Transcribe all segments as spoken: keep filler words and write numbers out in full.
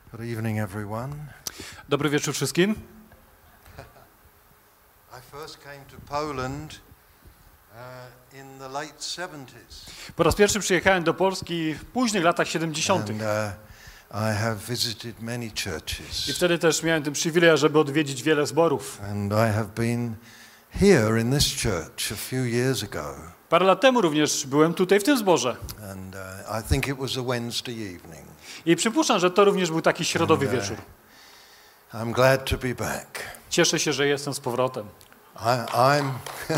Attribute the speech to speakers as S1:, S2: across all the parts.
S1: Good evening, everyone.
S2: Dobry wieczór wszystkim.
S1: I first came to Poland uh, in the late seventies.
S2: Po raz pierwszy przyjechałem do Polski w późnych latach siedemdziesiątych.
S1: And, uh, I have visited many churches.
S2: I wtedy też miałem ten przywilej, żeby odwiedzić wiele zborów.
S1: And I have been here in this church a few years ago.
S2: Parę lat temu również byłem tutaj w tym zborze.
S1: And uh, I think it was a Wednesday evening.
S2: I przypuszczam, że to również był taki środowy
S1: And, uh,
S2: wieczór.
S1: I'm glad to be back.
S2: Cieszę się, że jestem z powrotem.
S1: I, I'm,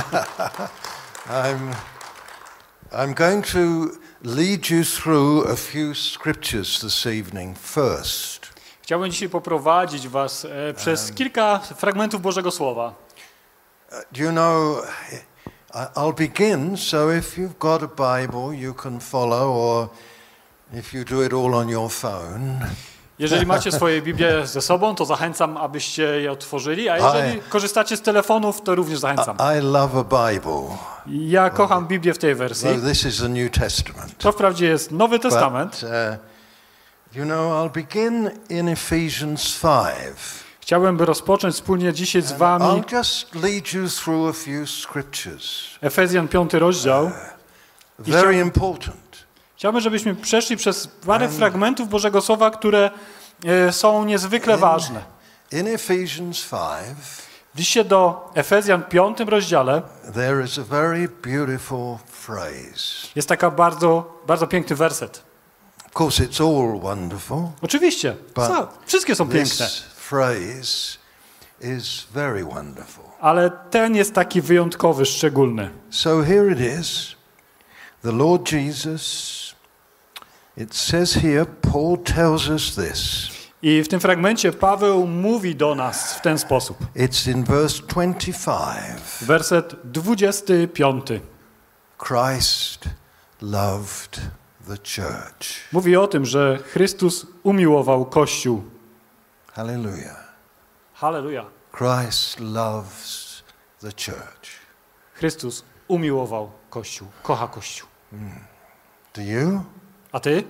S1: I'm, I'm going to lead you through a few scriptures this evening first.
S2: Chciałbym dzisiaj poprowadzić was e, przez um, kilka fragmentów Bożego Słowa.
S1: Uh, do you know, I'll begin, so if you've got a Bible you can follow, or if you do it all on your phone.
S2: Jeżeli macie swoje Biblię ze sobą, to zachęcam, abyście je otworzyli, a jeżeli I, korzystacie z telefonów, to również zachęcam.
S1: I love a Bible.
S2: Ja kocham Biblię w tej wersji.
S1: So this is the New Testament.
S2: To wprawdzie jest Nowy Testament.
S1: But, uh, you know, I'll begin in Ephesians five.
S2: Chciałbym, by rozpocząć wspólnie dzisiaj z wami
S1: I'll just lead you through a few scriptures.
S2: Efezjan piąty rozdział.
S1: Uh, very important.
S2: Chciałbym, żebyśmy przeszli przez parę And fragmentów Bożego Słowa, które e, są niezwykle
S1: in,
S2: ważne.
S1: In Ephesians five,
S2: Dzisiaj do Efezjan piątym rozdziale
S1: there is a very beautiful phrase.
S2: Jest taka bardzo, bardzo piękny werset.
S1: Of course, it's all wonderful.
S2: Oczywiście, co? Wszystkie są piękne.
S1: This phrase is very wonderful.
S2: Ale ten jest taki wyjątkowy, szczególny.
S1: So here it is. The Lord Jesus, it says here, Paul tells us this.
S2: I w tym fragmencie Paweł mówi do nas w ten sposób.
S1: It's in verse twenty-five.
S2: Werset dwudziesty piąty.
S1: Christ loved the church.
S2: Mówi o tym, że Chrystus umiłował Kościół.
S1: Hallelujah.
S2: Halleluja.
S1: Christ loves the church.
S2: Chrystus umiłował Kościół, kocha Kościół.
S1: Mm. Do you?
S2: A ty?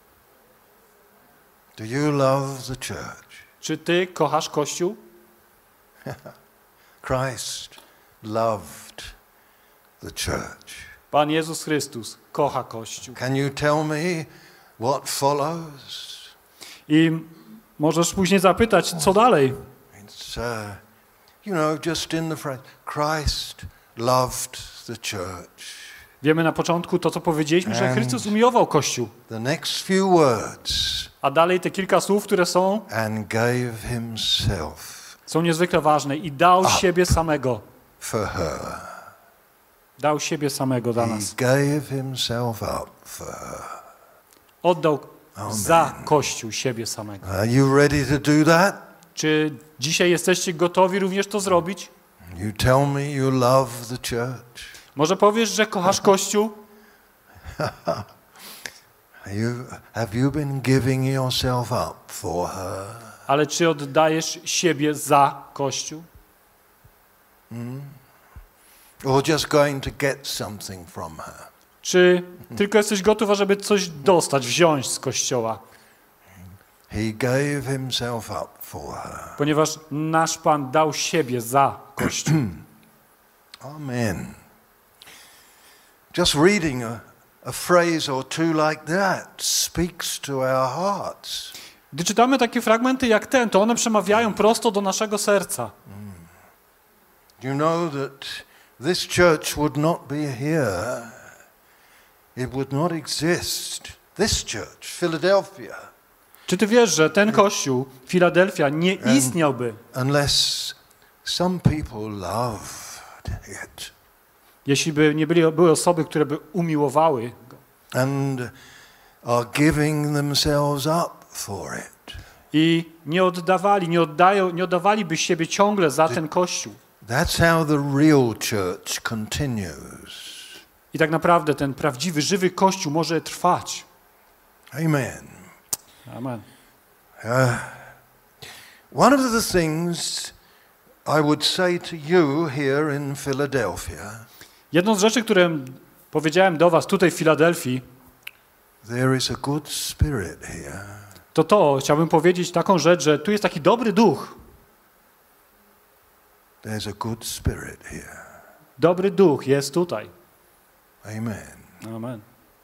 S1: Do you love the church?
S2: Czy ty kochasz Kościół?
S1: Christ loved the church.
S2: Pan Jezus Chrystus kocha Kościół.
S1: Can you tell me what follows?
S2: I możesz później zapytać, co dalej?
S1: It's, uh, you know, just in the phrase, Christ loved the church.
S2: Wiemy na początku to, co powiedzieliśmy, że Chrystus umiłował Kościół.
S1: The next few words.
S2: A dalej te kilka słów, które są
S1: And gave himself.
S2: Są niezwykle ważne i dał
S1: up
S2: siebie samego.
S1: For her.
S2: Dał siebie samego dla nas.
S1: He gave himself up for her.
S2: Oddał
S1: Amen.
S2: za Kościół siebie samego.
S1: Are you ready to do that?
S2: Czy dzisiaj jesteście gotowi również to zrobić?
S1: You tell me you love the church.
S2: Może powiesz, że kochasz Kościół?
S1: you, have you been giving yourself up for her?
S2: Ale czy oddajesz siebie za Kościół?
S1: Hmm? Or just going to get something from her?
S2: Czy tylko jesteś gotów, żeby coś dostać, wziąć z Kościoła?
S1: He gave himself up for her.
S2: Ponieważ nasz Pan dał siebie za Kościół.
S1: Amen. Just reading a, a phrase or two like that speaks to our hearts.
S2: Gdy czytamy takie fragmenty jak ten, to one przemawiają prosto do naszego serca.
S1: Mm. You know that this church would not be here. It would not exist. This church, Philadelphia.
S2: Czy ty wiesz, że ten kościół, Filadelfia, nie istniałby,
S1: unless some people loved it.
S2: Jeśli by nie byli, były osoby, które by umiłowały go.
S1: And are giving themselves up for it.
S2: I nie oddawali, nie oddają, nie oddawaliby siebie ciągle za ten kościół.
S1: That's how the real church continues.
S2: I tak naprawdę ten prawdziwy, żywy kościół może trwać.
S1: Amen.
S2: Amen.
S1: Uh, one of the things I would say to you here in Philadelphia.
S2: Jedną z rzeczy, które powiedziałem do was tutaj w Filadelfii,
S1: there is a good spirit here.
S2: to to chciałbym powiedzieć taką rzecz, że tu jest taki dobry duch.
S1: There's a good spirit here.
S2: Dobry duch jest tutaj.
S1: Amen.
S2: Amen.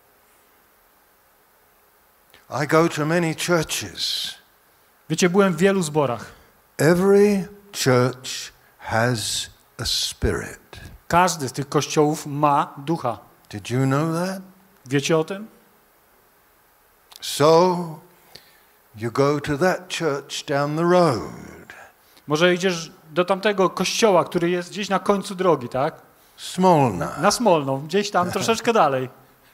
S1: I go to many churches.
S2: Wiecie, byłem w wielu zborach.
S1: Every church has a spirit.
S2: Każdy z tych kościołów ma ducha.
S1: Did you know that?
S2: Wiecie o tym?
S1: So you go to that church down the road.
S2: Może idziesz do tamtego kościoła, który jest gdzieś na końcu drogi, tak?
S1: Smolna.
S2: Na Smolną, gdzieś tam troszeczkę dalej.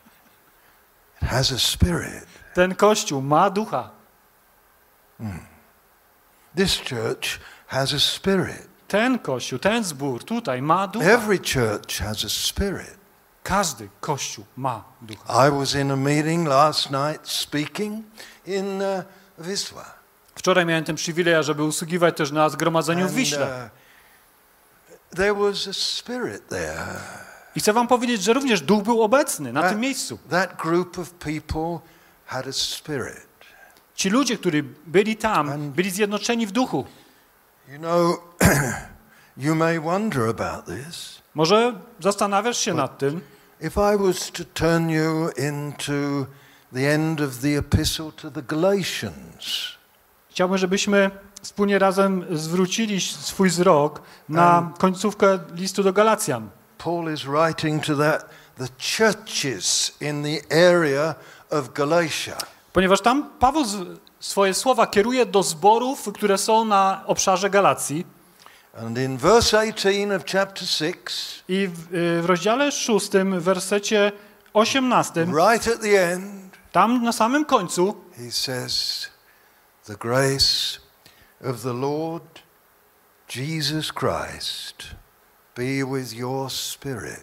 S1: It has a spirit.
S2: Ten kościół ma ducha.
S1: Hmm. This church has a spirit.
S2: Ten kościół, ten zbór tutaj ma ducha.
S1: Every church has a spirit.
S2: Każdy kościół ma ducha.
S1: I was in a meeting last night speaking in uh, Wisła.
S2: Wczoraj miałem ten przywilej, żeby usługiwać też na zgromadzeniu w Wiśle.
S1: Uh, there was a spirit there.
S2: I chcę wam powiedzieć, że również duch był obecny na
S1: that,
S2: tym miejscu.
S1: That group of people had a spirit.
S2: Ci ludzie, którzy byli tam, byli zjednoczeni w duchu.
S1: You know, you may wonder about this.
S2: Może zastanawiasz się nad tym.
S1: If I was to turn you into the end of the epistle to the Galatians.
S2: Chciałbym, żebyśmy wspólnie razem zwrócili swój wzrok na końcówkę listu do Galacjan.
S1: Paul is writing to that the churches in the area of Galatia.
S2: Ponieważ tam Paweł swoje słowa kieruje do zborów, które są na obszarze Galacji.
S1: And in verse eighteen of chapter six,
S2: i w, w rozdziale szóstym, w wersecie osiemnastym,
S1: right at the end,
S2: tam na samym końcu,
S1: he says, the grace of the Lord Jesus Christ be with your spirit.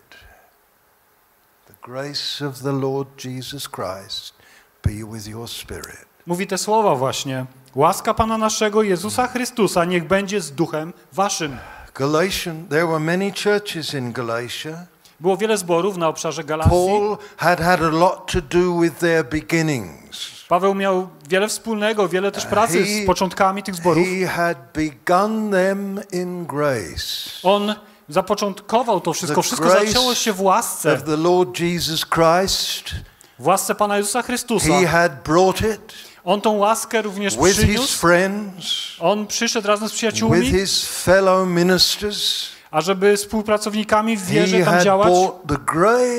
S1: The grace of the Lord Jesus Christ be with your spirit.
S2: Mówi te słowa właśnie. Łaska Pana naszego Jezusa Chrystusa niech będzie z duchem waszym.
S1: Galatian, there were many churches in Galatia.
S2: Było wiele zborów na obszarze Galacji.
S1: Paul had had a lot to do with their beginnings.
S2: Paweł miał wiele wspólnego, wiele też pracy
S1: He-
S2: z początkami tych zborów.
S1: He had begun them in grace.
S2: On zapoczątkował to wszystko.
S1: The
S2: Wszystko
S1: grace
S2: zaczęło się w łasce.
S1: Of the Lord Jesus Christ.
S2: W łasce Pana Jezusa Chrystusa.
S1: He had brought it
S2: On tą łaskę również
S1: with his
S2: przyniósł.
S1: friends,
S2: On przyszedł razem z
S1: with
S2: przyjaciółmi,
S1: his fellow ministers.
S2: ażeby współpracownikami w wierze
S1: He
S2: tam
S1: had
S2: działać.
S1: brought the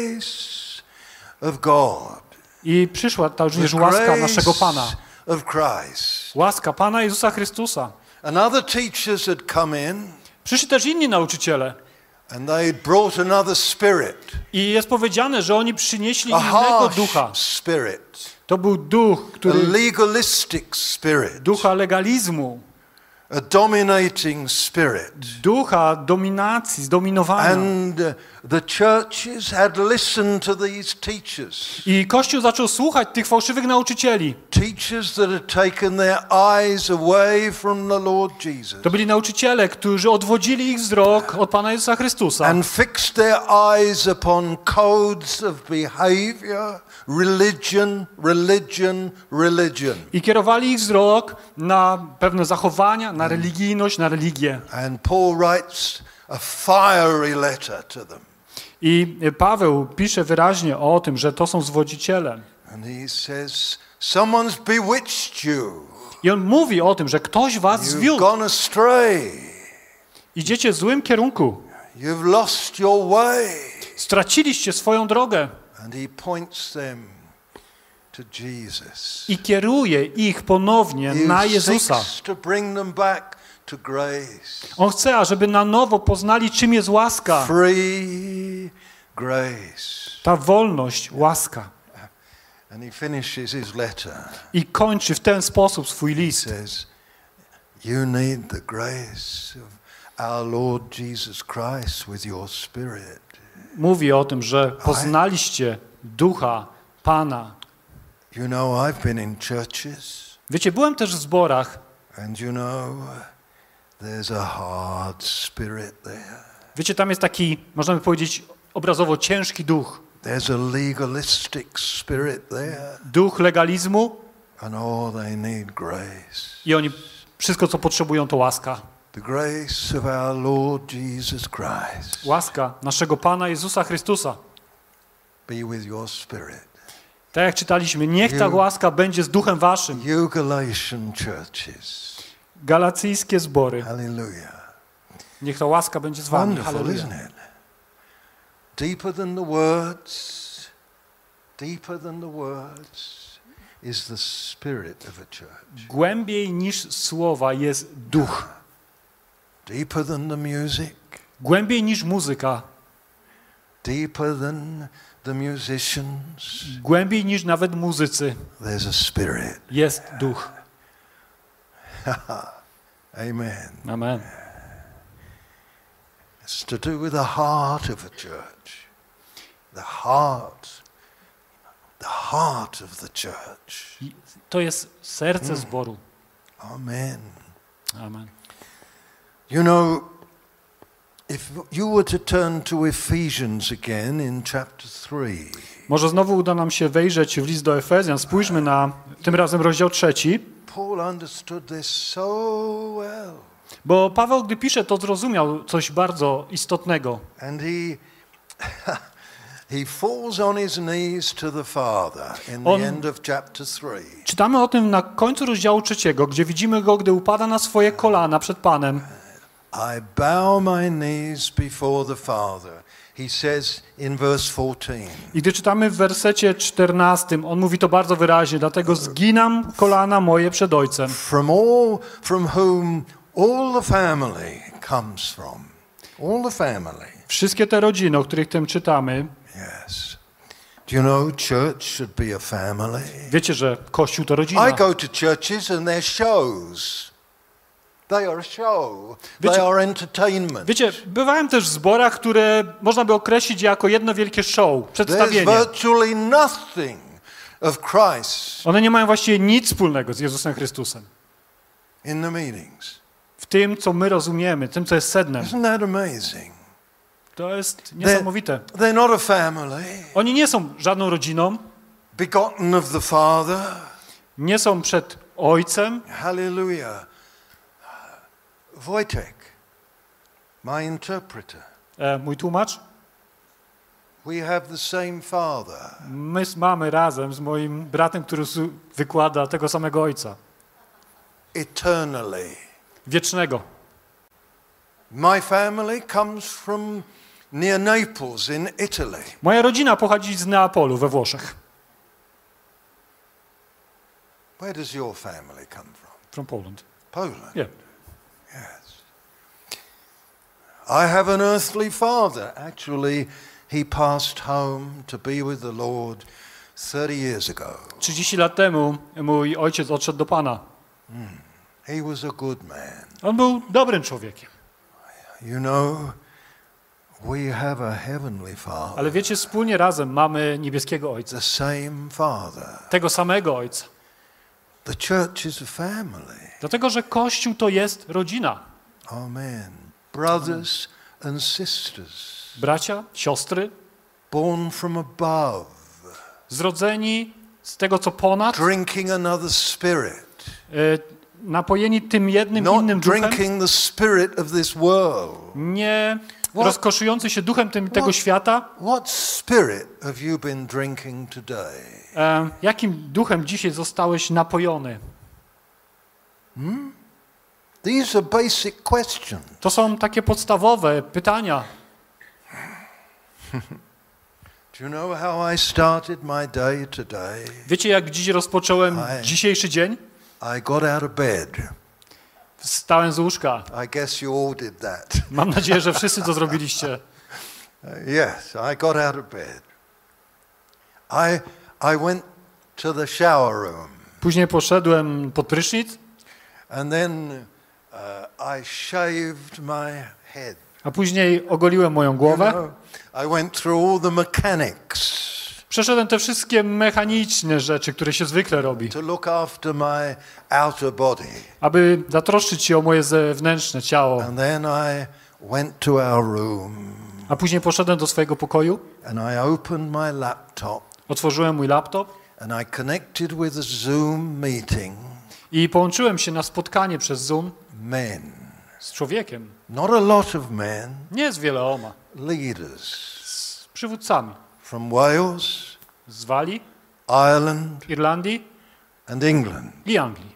S1: grace of God.
S2: I przyszła ta
S1: The
S2: również łaska naszego Pana.
S1: grace of Christ.
S2: Łaska Pana Jezusa Chrystusa.
S1: And other teachers had come in
S2: Przyszli też inni nauczyciele.
S1: and they had brought another spirit.
S2: I jest powiedziane, że oni przynieśli
S1: A
S2: innego ducha.
S1: harsh spirit.
S2: To był duch,
S1: A
S2: który
S1: legalistic spirit.
S2: ducha legalizmu,
S1: A dominating spirit.
S2: ducha dominacji, zdominowania.
S1: And uh, the churches had listened to these teachers.
S2: I Kościół zaczął słuchać tych fałszywych nauczycieli.
S1: Teachers that had taken their eyes away from the Lord Jesus.
S2: To byli nauczyciele, którzy odwodzili ich wzrok od Pana Jezusa Chrystusa.
S1: And fixed their eyes upon codes of behavior, religion, religion, religion.
S2: I kierowali ich wzrok na pewne zachowania, na religijność, na religię.
S1: And Paul writes a fiery letter to them.
S2: I Paweł pisze wyraźnie o tym, że to są zwodziciele.
S1: And he says, someone's bewitched you.
S2: I on mówi o tym, że ktoś was
S1: You've
S2: zwiódł.
S1: gone astray.
S2: Idziecie w złym kierunku.
S1: You've lost your way.
S2: Straciliście swoją drogę.
S1: And he points them to Jesus.
S2: I kieruje ich ponownie na
S1: He
S2: Jezusa.
S1: seeks to bring them back to grace.
S2: On chce, ażeby na nowo poznali, czym jest łaska.
S1: Free grace.
S2: Ta wolność, łaska.
S1: And he finishes his letter.
S2: I kończy w ten sposób swój
S1: He
S2: list.
S1: says, you need the grace of our Lord Jesus Christ with your spirit.
S2: Mówi o tym, że poznaliście ducha Pana.
S1: You know, I've been in churches,
S2: Wiecie, byłem też w zborach.
S1: and you know, there's a hard spirit there.
S2: Wiecie, tam jest taki, można by powiedzieć, obrazowo ciężki duch.
S1: There's a legalistic spirit there.
S2: Duch legalizmu,
S1: And all they need grace.
S2: I oni wszystko, co potrzebują, to łaska.
S1: The grace of our Lord Jesus Christ.
S2: Łaska naszego Pana Jezusa Chrystusa.
S1: Be with your spirit.
S2: Tak jak czytaliśmy, niech ta
S1: You-
S2: łaska będzie z duchem waszym.
S1: You Galatian churches.
S2: Galacyjskie zbory.
S1: Hallelujah.
S2: Niech ta łaska będzie z wami.
S1: Wonderful,
S2: Halleluja.
S1: isn't it? Deeper than the words, deeper than the words is the spirit of a church.
S2: Głębiej niż słowa jest duch.
S1: Deeper than the music,
S2: Głębiej niż muzyka.
S1: deeper than the musicians,
S2: Głębiej niż nawet muzycy
S1: there's a spirit.
S2: jest duch.
S1: Amen.
S2: Amen.
S1: It's to do with the heart of a church. The heart, the heart of the church.
S2: I to jest serce zboru.
S1: Amen.
S2: Amen.
S1: You know, if you were to turn to Ephesians again in chapter three,
S2: Może znowu uda nam się wejrzeć w list do Efezjan. Spójrzmy na tym razem rozdział trzeci.
S1: Paul understood this so well.
S2: Bo Paweł, gdy pisze, to zrozumiał coś bardzo istotnego.
S1: And he he falls on his knees to the Father in the
S2: On-
S1: end of chapter three.
S2: Czytamy o tym na końcu rozdziału trzeciego, gdzie widzimy go, gdy upada na swoje kolana przed Panem.
S1: I bow my knees before the Father. He says in verse fourteen.
S2: I gdy czytamy w wersecie czternastym, on mówi to bardzo wyraźnie, dlatego zginam kolana moje przed Ojcem.
S1: From all from whom all the family comes from. All the family.
S2: Wszystkie te rodziny, o których tym czytamy,
S1: Yes. Do you know church should be a family?
S2: wiecie, że Kościół to rodzina.
S1: I go to churches and they're shows. They are a show. They
S2: Wiecie-
S1: are entertainment.
S2: Wiecie, bywałem też w zborach, które można by określić jako jedno wielkie show,
S1: There's
S2: przedstawienie.
S1: virtually nothing of Christ
S2: One nie mają właściwie nic wspólnego z Jezusem Chrystusem.
S1: in the meetings.
S2: W tym, co my rozumiemy, tym, co jest sednem.
S1: Isn't that amazing?
S2: To jest niesamowite.
S1: They're not a family,
S2: Oni nie są żadną rodziną,
S1: begotten of the Father.
S2: nie są przed Ojcem.
S1: Hallelujah. Wojtek, my interpreter.
S2: E, mój tłumacz,
S1: We have the same Father.
S2: my mamy razem z moim bratem, który su- wykłada tego samego Ojca.
S1: Eternally.
S2: Wiecznego.
S1: My family comes from near Naples in Italy.
S2: Moja rodzina pochodzi z Neapolu we Włoszech.
S1: Where does your family come from?
S2: From Poland.
S1: Poland.
S2: Yeah.
S1: Yes. I have an earthly father. Actually, he passed home to be with the Lord thirty years ago.
S2: trzydzieści lat temu mój ojciec odszedł do Pana.
S1: He was a good man.
S2: On był dobrym człowiekiem.
S1: You know, we have a heavenly Father.
S2: Ale wiecie, wspólnie razem mamy niebieskiego Ojca.
S1: The same Father.
S2: Tego samego Ojca.
S1: The church is a family.
S2: Dlatego, że Kościół to jest rodzina.
S1: Amen. Brothers and sisters.
S2: Bracia, siostry,
S1: Born from above.
S2: zrodzeni z tego, co ponad,
S1: Drinking another spirit.
S2: e, napojeni tym jednym
S1: Not
S2: innym duchem,
S1: drinking the spirit of this world.
S2: nie
S1: What?
S2: rozkoszujący się duchem tym, tego
S1: What?
S2: świata.
S1: What spirit have you been drinking today?
S2: E, jakim duchem dzisiaj zostałeś napojony?
S1: These are basic questions.
S2: To są takie podstawowe pytania.
S1: Do you know how I started my day today?
S2: Wiecie, jak dziś rozpocząłem
S1: Aj.
S2: dzisiejszy dzień?
S1: I got out of bed.
S2: Wstałem z łóżka.
S1: I guess you all did that.
S2: Mam nadzieję, że wszyscy to zrobiliście.
S1: Uh, yes, I got out of bed. I I went to the shower room,
S2: Później poszedłem pod prysznic,
S1: and then uh, I shaved my head.
S2: a później ogoliłem moją
S1: You
S2: głowę.
S1: know, I went through all the mechanics
S2: Przeszedłem te wszystkie mechaniczne rzeczy, które się zwykle robi,
S1: to look after my outer body.
S2: aby zatroszczyć się o moje zewnętrzne ciało.
S1: And then I went to our room,
S2: A później poszedłem do swojego pokoju,
S1: and I opened my laptop,
S2: otworzyłem mój laptop
S1: And I connected with a Zoom meeting.
S2: I połączyłem się na spotkanie przez Zoom
S1: Men.
S2: z człowiekiem.
S1: Not a lot of men.
S2: Nie z wieloma.
S1: Leaders.
S2: Z przywódcami.
S1: From Wales,
S2: Z Walii,
S1: Ireland,
S2: Irlandii
S1: and England.
S2: i Anglii.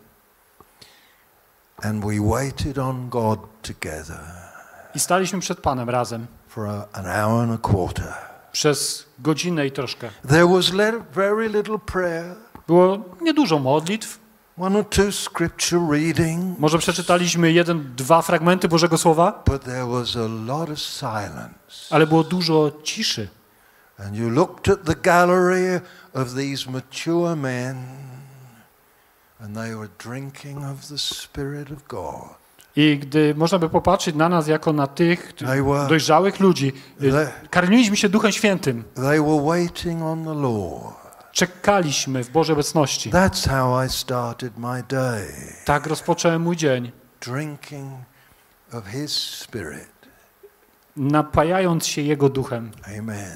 S1: And we waited on God together
S2: I staliśmy przed Panem razem
S1: for a, an hour and a quarter.
S2: przez godzinę i troszkę.
S1: There was le- very little prayer,
S2: Było niedużo modlitw.
S1: one or two scripture reading,
S2: Może przeczytaliśmy jeden, dwa fragmenty Bożego Słowa,
S1: but there was a lot of silence.
S2: ale było dużo ciszy.
S1: And you looked at the gallery of these mature men, and they were drinking of the Spirit of God.
S2: I gdy można by popatrzeć na nas jako na tych
S1: They were-
S2: dojrzałych ludzi,
S1: They-
S2: karmiliśmy się Duchem Świętym.
S1: They were waiting on the Lord.
S2: Czekaliśmy w Bożej obecności.
S1: That's how I started my day,
S2: Tak rozpocząłem mój dzień,
S1: drinking of His Spirit.
S2: napajając się Jego Duchem.
S1: Amen.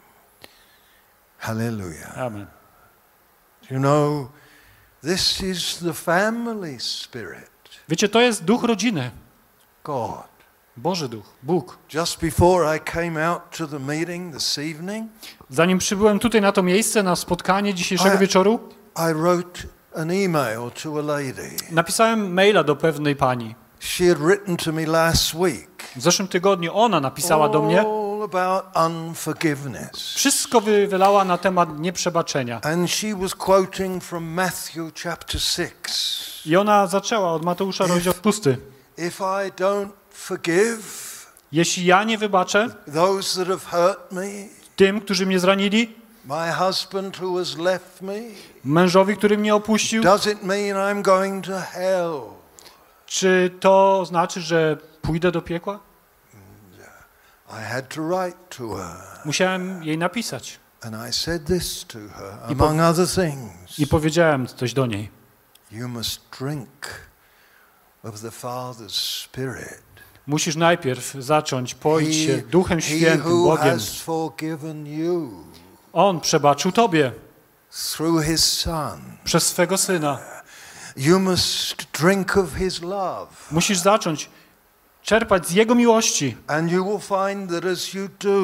S1: Hallelujah.
S2: Amen.
S1: You know, this is the family spirit.
S2: Wiecie, to jest duch rodziny.
S1: God.
S2: Boży duch, Bóg.
S1: Just before I came out to the meeting this evening,
S2: Zanim przybyłem tutaj na to miejsce, na spotkanie dzisiejszego
S1: A-
S2: wieczoru,
S1: I wrote an email to a lady.
S2: napisałem maila do pewnej pani.
S1: She had written to me last week.
S2: W zeszłym tygodniu ona napisała do mnie,
S1: All about unforgiveness.
S2: wszystko wy- wylała na temat nieprzebaczenia.
S1: And she was quoting from Matthew chapter six.
S2: I ona zaczęła od Mateusza rozdział pusty.
S1: If I don't forgive
S2: Jeśli ja nie wybaczę
S1: those that have hurt me,
S2: tym, którzy mnie zranili,
S1: my husband who has left me,
S2: mężowi, który mnie opuścił,
S1: does it mean I'm going to hell?
S2: czy to znaczy, że pójdę do piekła?
S1: I had to write to her.
S2: Musiałem jej napisać.
S1: And I said this to her,
S2: I po-
S1: among other things.
S2: I powiedziałem coś do niej.
S1: You must drink of the Father's Spirit.
S2: Musisz najpierw zacząć poić się Duchem
S1: he
S2: Świętym,
S1: who
S2: Bogiem.
S1: has forgiven you
S2: On przebaczył tobie
S1: through His Son.
S2: przez swego Syna.
S1: You must drink of His love.
S2: Musisz zacząć czerpać z Jego miłości.
S1: And you will find that as you do,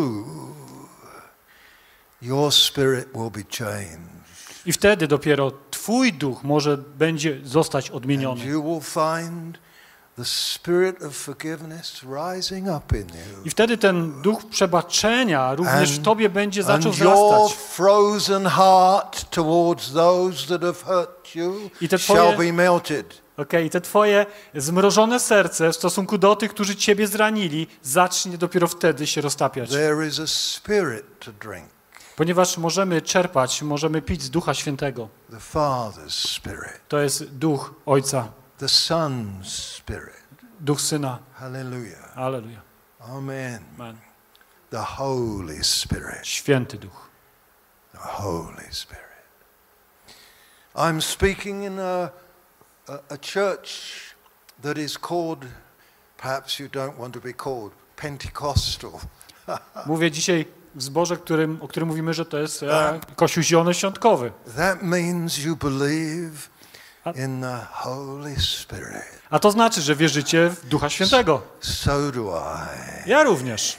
S1: your spirit will be changed.
S2: I wtedy dopiero twój duch może będzie zostać
S1: And
S2: odmieniony.
S1: you will find the spirit of forgiveness rising up in you.
S2: I wtedy ten duch przebaczenia również w tobie będzie zaczął
S1: And your
S2: wzrastać.
S1: frozen heart towards those that have hurt you
S2: I te
S1: shall
S2: twoje-
S1: be melted.
S2: Okej, te twoje zmrożone serce w stosunku do tych, którzy ciebie zranili, zacznie dopiero wtedy się roztapiać.
S1: There is a spirit to drink,
S2: Ponieważ możemy czerpać, możemy pić z Ducha Świętego.
S1: the Father's Spirit,
S2: To jest Duch Ojca,
S1: the Son's Spirit.
S2: Duch Syna.
S1: Hallelujah.
S2: Alleluja.
S1: Amen.
S2: Amen.
S1: The Holy Spirit.
S2: Święty Duch.
S1: The Holy Spirit. I'm speaking in a, a, a church that is called, perhaps you don't want to be called, Pentecostal.
S2: Mówię dzisiaj w zborze, którym, o którym mówimy, że to jest e, Kościół zielonoświątkowy.
S1: That means you believe in the Holy Spirit.
S2: A to znaczy, że wierzycie w Ducha Świętego.
S1: So do I.
S2: Ja również.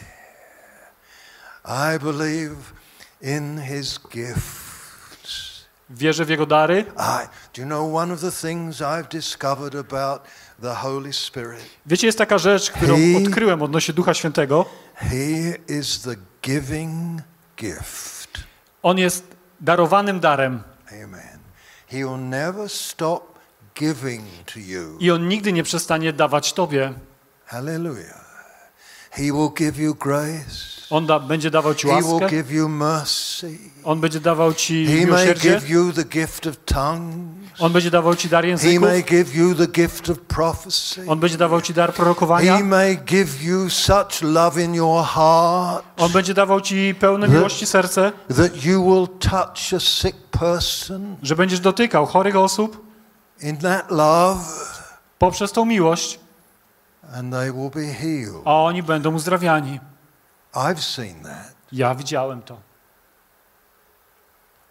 S1: I believe in His gifts.
S2: Wierzę w Jego dary.
S1: I, do you know one of the things I've discovered about the Holy Spirit?
S2: Wiecie, jest taka rzecz, którą
S1: He-
S2: odkryłem odnośnie Ducha Świętego.
S1: He is the giving gift.
S2: On jest darowanym darem
S1: Amen. He will never stop giving to you.
S2: i On nigdy nie przestanie dawać tobie.
S1: Hallelujah. He will give you grace.
S2: On da, będzie dawał ci
S1: He will
S2: łaskę.
S1: give you mercy.
S2: On będzie dawał ci
S1: He may
S2: miłosierdzie.
S1: give you the gift of tongues.
S2: On będzie dawał ci dar
S1: He
S2: języków.
S1: may give you the gift of prophecy.
S2: On będzie dawał ci dar prorokowania.
S1: He may give you such love in your heart
S2: On będzie dawał ci pełne miłości serce,
S1: that you will touch a sick person
S2: że będziesz dotykał chorych osób
S1: in that love
S2: poprzez tą miłość,
S1: and they will be healed.
S2: a oni będą uzdrawiani.
S1: I've seen that.
S2: Ja widziałem to.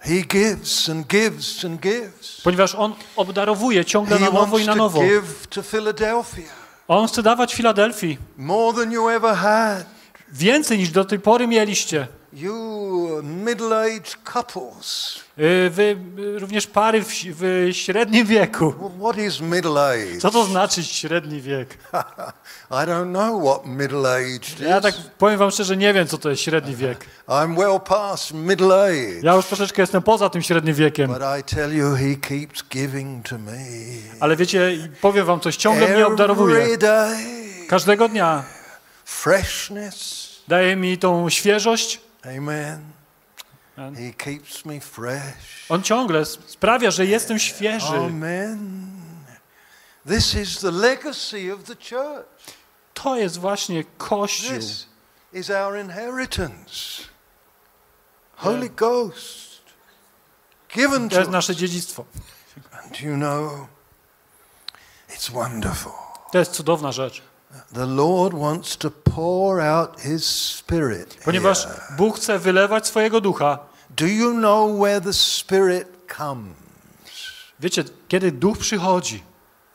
S1: He gives and gives and gives.
S2: Ponieważ On obdarowuje ciągle
S1: He
S2: na nowo i
S1: wants
S2: na
S1: to
S2: nowo.
S1: give to Philadelphia
S2: On chce dawać Filadelfii
S1: more than you ever had.
S2: więcej niż do tej pory mieliście.
S1: You middle-aged couples.
S2: Y, Wy y, również pary w, w średnim wieku.
S1: What is middle age?
S2: Co to znaczy średni wiek?
S1: I don't know what middle aged
S2: Ja tak
S1: is.
S2: powiem wam szczerze, nie wiem, co to jest średni wiek.
S1: I'm well past middle age.
S2: Ja już troszeczkę jestem poza tym średnim wiekiem.
S1: But I tell you, he keeps giving to me.
S2: Ale wiecie, powiem wam coś, ciągle mnie obdarowuje.
S1: Every day.
S2: Każdego dnia
S1: Freshness.
S2: daje mi tą świeżość.
S1: Amen.
S2: Amen.
S1: He keeps me fresh.
S2: On ciągle sprawia, że jestem świeży.
S1: Amen. This is the legacy of the church.
S2: To jest właśnie Kościół.
S1: This is our inheritance. Holy Ghost. Given
S2: To
S1: to
S2: jest
S1: us.
S2: nasze dziedzictwo.
S1: And you know, it's wonderful.
S2: To jest cudowna rzecz.
S1: The Lord wants to pour out His Spirit
S2: Ponieważ
S1: here.
S2: Bóg chce wylewać swojego ducha.
S1: Do you know where the Spirit comes?
S2: Wiecie, kiedy duch przychodzi?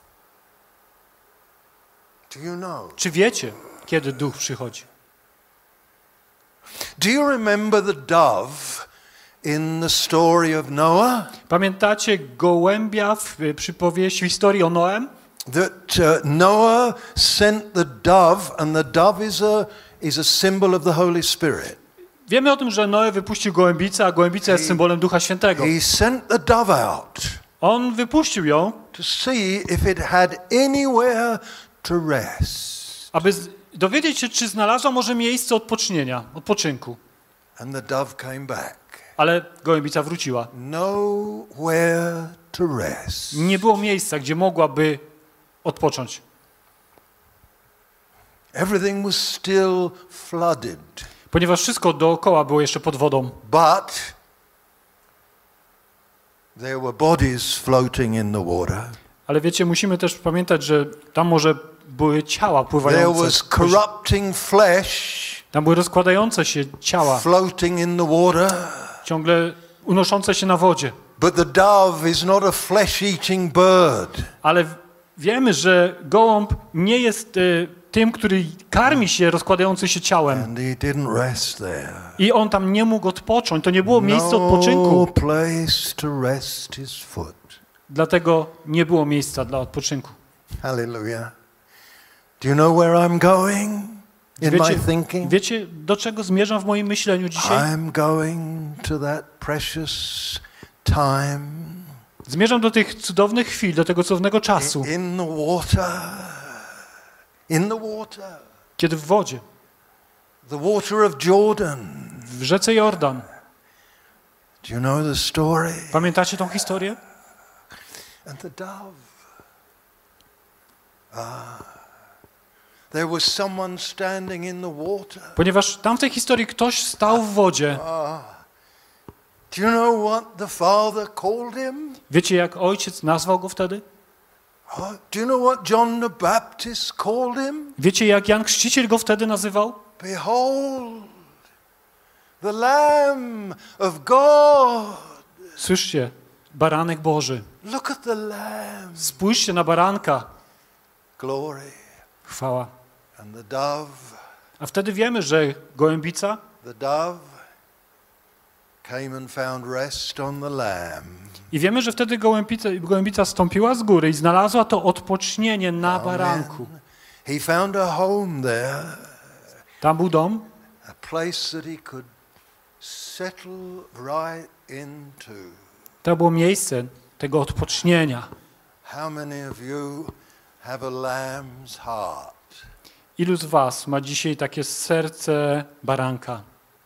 S1: Do you know?
S2: Czy wiecie, kiedy duch przychodzi?
S1: Do you remember the dove in the story of Noah?
S2: Pamiętacie gołębia w y, przypowieści, w historii o Noem?
S1: That uh, Noah sent the dove, and the dove is a is a symbol of the Holy Spirit.
S2: Wiemy o tym, że Noe wypuścił gołębicę, a gołębica jest symbolem Ducha Świętego.
S1: He sent the dove out
S2: On wypuścił ją,
S1: to see if it had anywhere to rest.
S2: aby z- dowiedzieć się, czy znalazła może miejsce odpocznienia, odpoczynku.
S1: And the dove came back.
S2: Ale gołębica wróciła.
S1: Nowhere to rest.
S2: Nie było miejsca, gdzie mogłaby odpocząć.
S1: Everything was still flooded.
S2: Ponieważ wszystko dookoła było jeszcze pod wodą.
S1: But there were bodies floating in the water.
S2: Ale wiecie, musimy też pamiętać, że tam może były ciała
S1: There
S2: pływające.
S1: was corrupting flesh
S2: Tam były rozkładające się ciała,
S1: floating in the water.
S2: ciągle unoszące się na wodzie.
S1: But the dove is not a flesh-eating bird.
S2: Ale w- wiemy, że gołąb nie jest y, tym, który karmi się rozkładającym się ciałem.
S1: And he didn't rest there.
S2: I on tam nie mógł odpocząć. To nie było miejsce
S1: No
S2: odpoczynku.
S1: place to rest his foot.
S2: Dlatego nie było miejsca dla odpoczynku.
S1: Hallelujah. Do you know where I'm going in
S2: Wiecie,
S1: my thinking?
S2: wiecie, do czego zmierzam w moim myśleniu dzisiaj?
S1: I'm going to that precious time
S2: Zmierzam do tych cudownych chwil, do tego cudownego czasu,
S1: in the water. In the water.
S2: kiedy w wodzie,
S1: The water of Jordan.
S2: w rzece Jordan.
S1: Do you know the story?
S2: Pamiętacie tą historię?
S1: And the dove. Ah. There was someone standing in the water.
S2: Ponieważ tam w tej historii ktoś stał w wodzie.
S1: Ah. Do you know what the father called him?
S2: Wiecie, jak ojciec nazwał go wtedy?
S1: Oh, do you know what John the Baptist called him?
S2: Wiecie, jak Jan Chrzciciel go wtedy nazywał?
S1: Behold, the Lamb of God.
S2: Słyszcie, baranek Boży.
S1: Look at the Lamb.
S2: Spójrzcie na baranka.
S1: Glory.
S2: Chwała.
S1: And the dove,
S2: A wtedy wiemy, że gołębica,
S1: the dove came and found rest on the Lamb.
S2: i wiemy, że wtedy gołębica, gołębica stąpiła z góry i znalazła to odpocznienie na baranku.
S1: Amen. He found a home there,
S2: Tam był dom,
S1: a place that he could settle right into.
S2: to było miejsce tego odpocznienia.
S1: How many of you have a lamb's heart?
S2: Ilu z was ma dzisiaj takie serce baranka?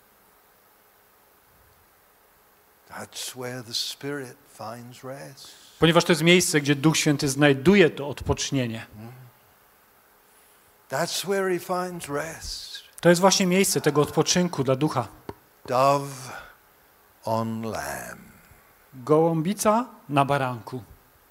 S1: That's where the Spirit finds rest.
S2: Ponieważ to jest miejsce, gdzie Duch Święty znajduje to odpocznienie.
S1: That's where he finds rest.
S2: To jest właśnie miejsce tego odpoczynku dla ducha.
S1: Dove on lamb.
S2: Gołąbica na baranku.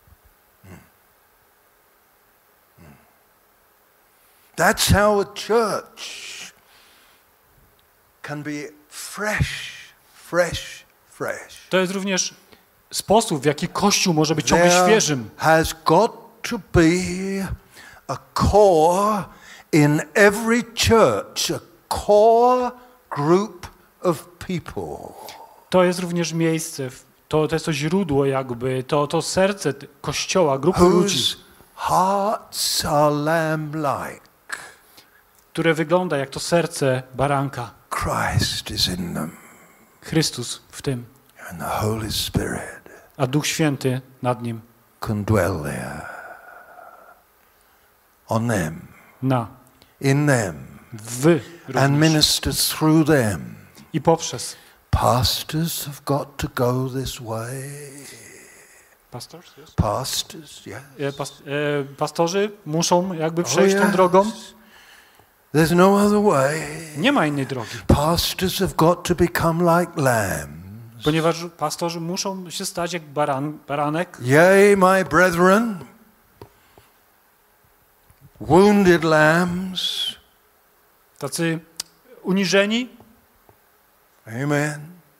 S1: That's how a church can be fresh, fresh, fresh.
S2: To jest również sposób, w jaki Kościół może być ciągle
S1: There
S2: świeżym.
S1: has got to be a core in every church, a core group of people.
S2: To jest również miejsce, to, to jest to źródło jakby, to, to serce Kościoła, grupy ludzi,
S1: Whose hearts are lamb-like.
S2: które wygląda jak to serce baranka.
S1: Christ is in them,
S2: Chrystus w tym,
S1: and the Holy Spirit
S2: a Duch Święty nad nim,
S1: can dwell there. On them,
S2: na,
S1: in them,
S2: wy
S1: and
S2: również
S1: minister through them.
S2: i poprzez.
S1: Pastors have got to go this way.
S2: Pastors, yes.
S1: Pastors, yeah.
S2: E, pas, e, pastorzy muszą jakby
S1: Oh,
S2: przejść tą
S1: yes.
S2: drogą.
S1: There's no other way.
S2: Nie ma innej drogi,
S1: Pastors have got to become like lambs.
S2: ponieważ pastorzy muszą się stać jak baran, baranek.
S1: Yea, my brethren, wounded lambs.
S2: Tacy uniżeni,
S1: Amen.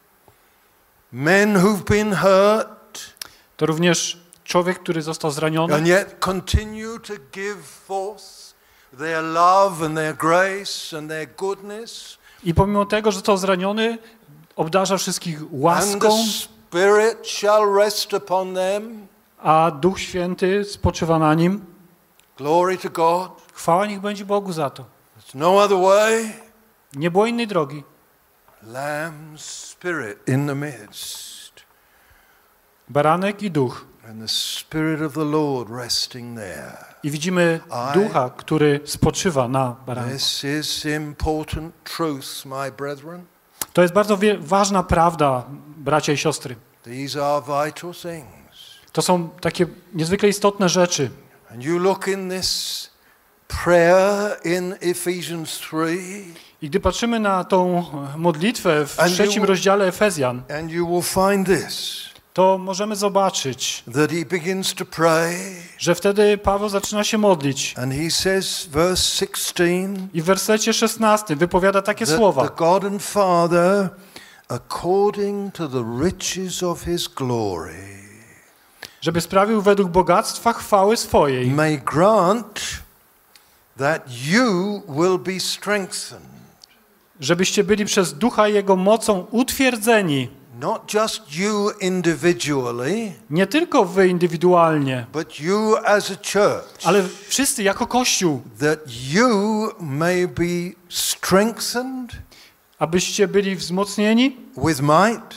S1: Men who've been hurt
S2: to również człowiek, który został zraniony
S1: and yet continue to give forth their love and their grace and their goodness.
S2: i pomimo tego, że został zraniony, obdarza wszystkich
S1: And
S2: łaską,
S1: the Spirit shall rest upon them.
S2: a Duch Święty spoczywa na nim.
S1: Glory to God.
S2: Chwała niech będzie Bogu za to.
S1: There's no other way.
S2: Nie było innej drogi.
S1: Lamb's spirit in the midst.
S2: Baranek i Duch.
S1: And the Spirit of the Lord resting there.
S2: I widzimy
S1: I-
S2: Ducha, który spoczywa na baranku.
S1: This is important truth, my brethren.
S2: To jest bardzo wie- ważna prawda, bracia i siostry.
S1: These are vital things.
S2: To są takie niezwykle istotne rzeczy.
S1: And you look in this prayer in Ephesians three,
S2: I gdy patrzymy na tą modlitwę w
S1: And you-
S2: trzecim rozdziale Efezjan,
S1: and you will find this,
S2: to możemy zobaczyć,
S1: that he begins to pray,
S2: że wtedy Paweł zaczyna się modlić.
S1: and he says, verse sixteen,
S2: I w wersecie szesnastym wypowiada takie
S1: that
S2: słowa.
S1: the God and Father, according to the riches of his glory,
S2: Żeby sprawił według bogactwa chwały swojej,
S1: may grant that you will be strengthened.
S2: żebyście byli przez Ducha Jego mocą utwierdzeni,
S1: Not just you individually,
S2: nie tylko wy indywidualnie,
S1: but you as a church,
S2: ale wszyscy jako Kościół,
S1: that you may be strengthened
S2: abyście byli wzmocnieni
S1: with might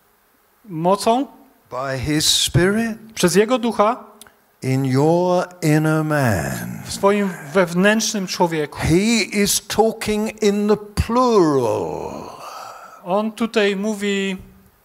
S2: mocą
S1: by his Spirit
S2: przez Jego Ducha
S1: in your inner man.
S2: w swoim wewnętrznym człowieku.
S1: He is talking in the plural,
S2: On tutaj mówi,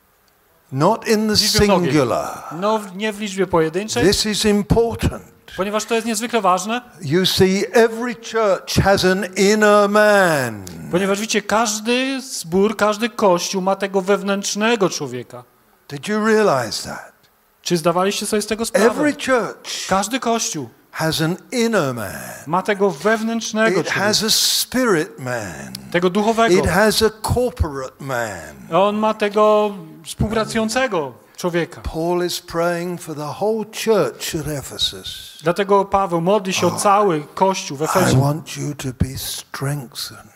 S1: not in the
S2: Liczbie mnogiej.
S1: singular.
S2: no nie w liczbie pojedynczej,
S1: This is important.
S2: ponieważ to jest niezwykle ważne,
S1: You see, every church has an inner man.
S2: ponieważ widzicie, każdy zbór, każdy kościół ma tego wewnętrznego człowieka.
S1: Did you realize that?
S2: Czy zdawaliście sobie z tego sprawę?
S1: Every church
S2: Każdy kościół
S1: has an inner man.
S2: ma tego wewnętrznego
S1: It has
S2: człowieka,
S1: a spirit man.
S2: tego duchowego.
S1: It has a corporate man.
S2: On ma tego współpracującego człowieka.
S1: Paul is praying for the whole church at Ephesus.
S2: Dlatego Paweł modli się o cały kościół w
S1: I
S2: Efezie.
S1: want you to be strengthened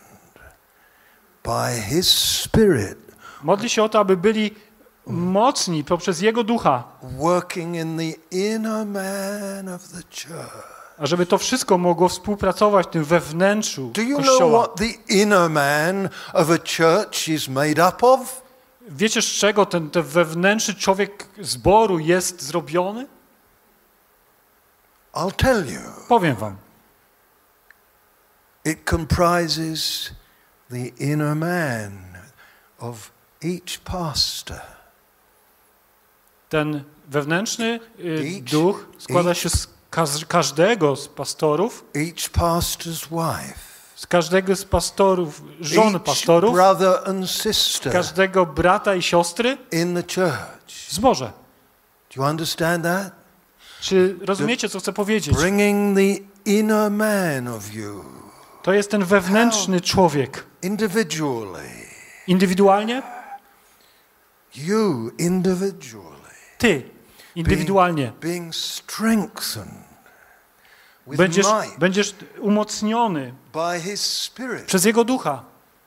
S1: by his spirit
S2: Modli się o to, aby byli mocni poprzez Jego Ducha,
S1: working in the inner man of the church.
S2: a żeby to wszystko mogło współpracować w tym wewnętrzu
S1: Do you know
S2: Kościoła.
S1: what the inner man of a church is made up of?
S2: Wiecie, z czego ten, ten wewnętrzny człowiek zboru jest zrobiony?
S1: I'll tell you.
S2: Powiem wam.
S1: It comprises the inner man of each pastor.
S2: Ten wewnętrzny y,
S1: Each-
S2: duch składa
S1: each-
S2: się z każ- każdego z pastorów,
S1: Each pastor's wife.
S2: z każdego z pastorów, żon
S1: Each
S2: pastorów,
S1: brother and sister
S2: każdego brata i siostry
S1: in the church.
S2: w zborze.
S1: Do you understand that?
S2: Czy rozumiecie, co chcę powiedzieć?
S1: Bringing the inner man of you
S2: To jest ten wewnętrzny człowiek.
S1: individually.
S2: Indywidualnie
S1: You individually.
S2: Ty, indywidualnie.
S1: Being, being strengthened with
S2: Będziesz,
S1: might
S2: będziesz umocniony
S1: by His Spirit
S2: przez Jego Ducha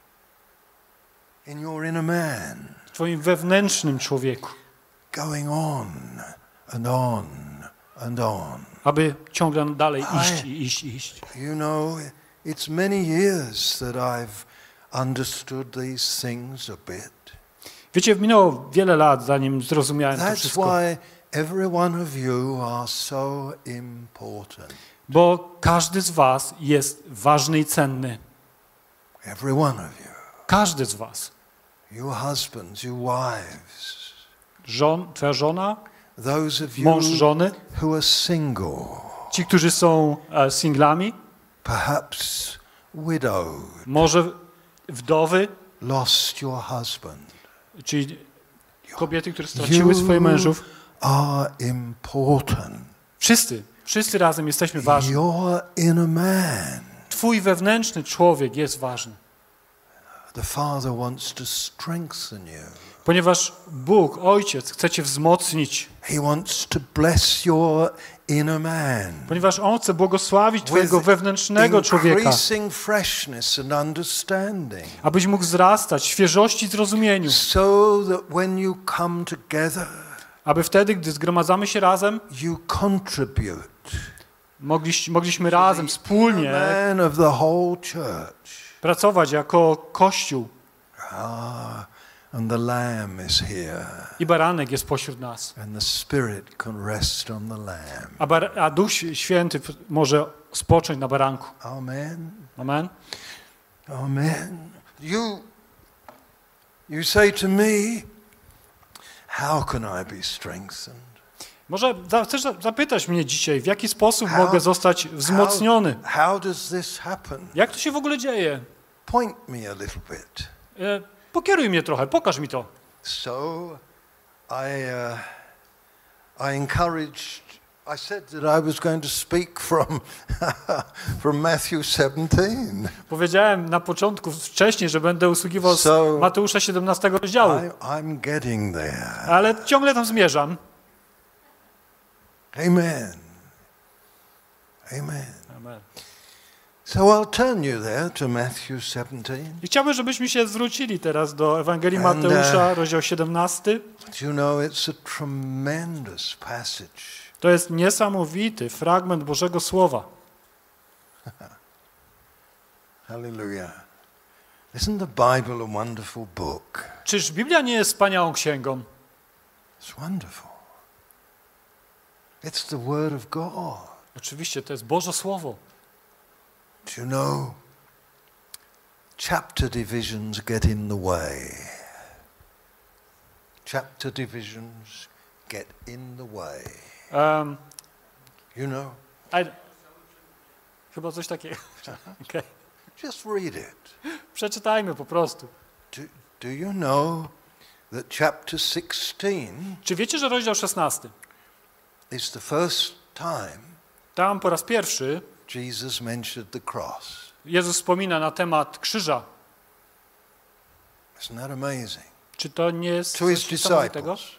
S1: in your inner man.
S2: w twoim wewnętrznym człowieku.
S1: Going on and on and on.
S2: Aby ciągle dalej iść i iść i iść.
S1: You know, it's many years that I've understood these things a bit.
S2: Wiecie, minęło wiele lat, zanim zrozumiałem to
S1: That's
S2: wszystko.
S1: why every one of you are so important.
S2: Bo każdy z was jest ważny i cenny.
S1: Every one of you.
S2: Każdy z was.
S1: Your husbands, your wives.
S2: Żon, twoja żona,
S1: Those of you
S2: mąż żony,
S1: who are single.
S2: ci, którzy są e, singlami,
S1: Perhaps widowed.
S2: może wdowy,
S1: Lost your husband.
S2: czyli kobiety, które straciły swoich mężów.
S1: Are important.
S2: Wszyscy, wszyscy razem jesteśmy ważni.
S1: Your inner man.
S2: Twój wewnętrzny człowiek jest ważny.
S1: The Father wants to strengthen you.
S2: Ponieważ Bóg, Ojciec, chce cię wzmocnić.
S1: He wants to bless your inner man.
S2: Ponieważ On chce błogosławić twojego wewnętrznego człowieka.
S1: Increasing freshness and understanding.
S2: Abyś mógł wzrastać w świeżości i zrozumieniu.
S1: So that when you come together,
S2: aby wtedy, gdy zgromadzamy się razem,
S1: you contribute.
S2: mogliśmy, mogliśmy razem, wspólnie
S1: Man of the whole church.
S2: pracować jako Kościół.
S1: Ah, and the Lamb is here.
S2: I baranek jest pośród nas.
S1: And the Spirit can rest on the Lamb.
S2: A, bar- a Duch Święty może spocząć na baranku.
S1: Amen.
S2: Amen.
S1: Amen. You, you say to me, how can I be strengthened?
S2: Może za- chcesz zapytać mnie dzisiaj, w jaki sposób
S1: How-
S2: mogę zostać wzmocniony?
S1: How, how does this happen?
S2: Jak to się w ogóle dzieje?
S1: Point me a little bit.
S2: E, pokieruj mnie trochę, pokaż mi to.
S1: So, I, uh, I encouraged. I said that I was going to speak from from Matthew seventeen.
S2: Powiedziałem na początku wcześniej, że będę usługiwał z
S1: So-
S2: Mateusza siedemnastego rozdziału,
S1: I, I'm getting there.
S2: ale ciągle tam zmierzam.
S1: Amen. Amen.
S2: Amen.
S1: So I'll turn you there to Matthew seventeen.
S2: I chciałbym, żebyśmy się zwrócili teraz do Ewangelii
S1: And, uh,
S2: Mateusza, rozdział siedemnasty.
S1: Do you know it's a tremendous passage.
S2: To jest niesamowity fragment Bożego Słowa.
S1: Hallelujah. Isn't the Bible a wonderful book?
S2: Czyż Biblia nie jest wspaniałą księgą?
S1: It's wonderful. It's the Word of God.
S2: Oczywiście, to jest Boże Słowo.
S1: Do you know, chapter divisions get in the way. Chapter divisions get in the way.
S2: Um,
S1: You know,
S2: I, chyba coś takiego. Okay.
S1: just read it.
S2: Przeczytajmy po prostu.
S1: Do, do you know that chapter sixteen
S2: Czy wiecie, że rozdział szesnasty?
S1: is the first time
S2: Tam po raz pierwszy
S1: Jesus mentioned the cross?
S2: Jezus wspomina na temat krzyża.
S1: Isn't that amazing?
S2: Czy to nie jest
S1: To his
S2: coś niesamowitego?
S1: disciples.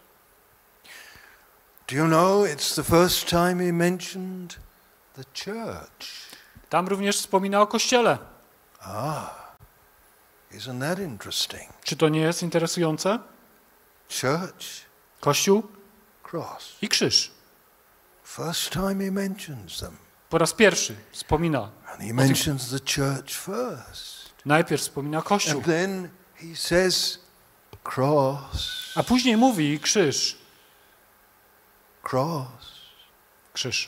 S1: Do you know it's the first time he mentioned the church?
S2: Tam również wspomina o Kościele.
S1: Ah, isn't that interesting?
S2: Czy to nie jest interesujące?
S1: Church,
S2: Kościół
S1: cross.
S2: i krzyż.
S1: First time he mentions them.
S2: Po raz pierwszy wspomina.
S1: And he mentions the church first.
S2: Najpierw wspomina Kościół,
S1: And then he says cross,
S2: a później mówi krzyż.
S1: cross.
S2: Krzyż.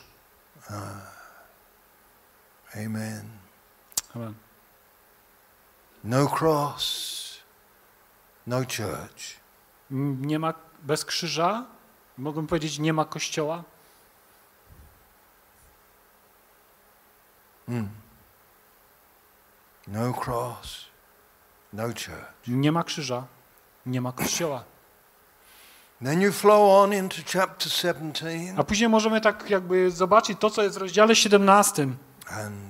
S1: Amen.
S2: Amen.
S1: No cross, no church.
S2: M- Nie ma bez krzyża, mogę powiedzieć, nie ma Kościoła.
S1: Mm. No cross, no church.
S2: Nie ma krzyża, nie ma Kościoła.
S1: Then you flow on into chapter seventeen,
S2: A później możemy tak jakby zobaczyć to, co jest w rozdziale siedemnastym.
S1: and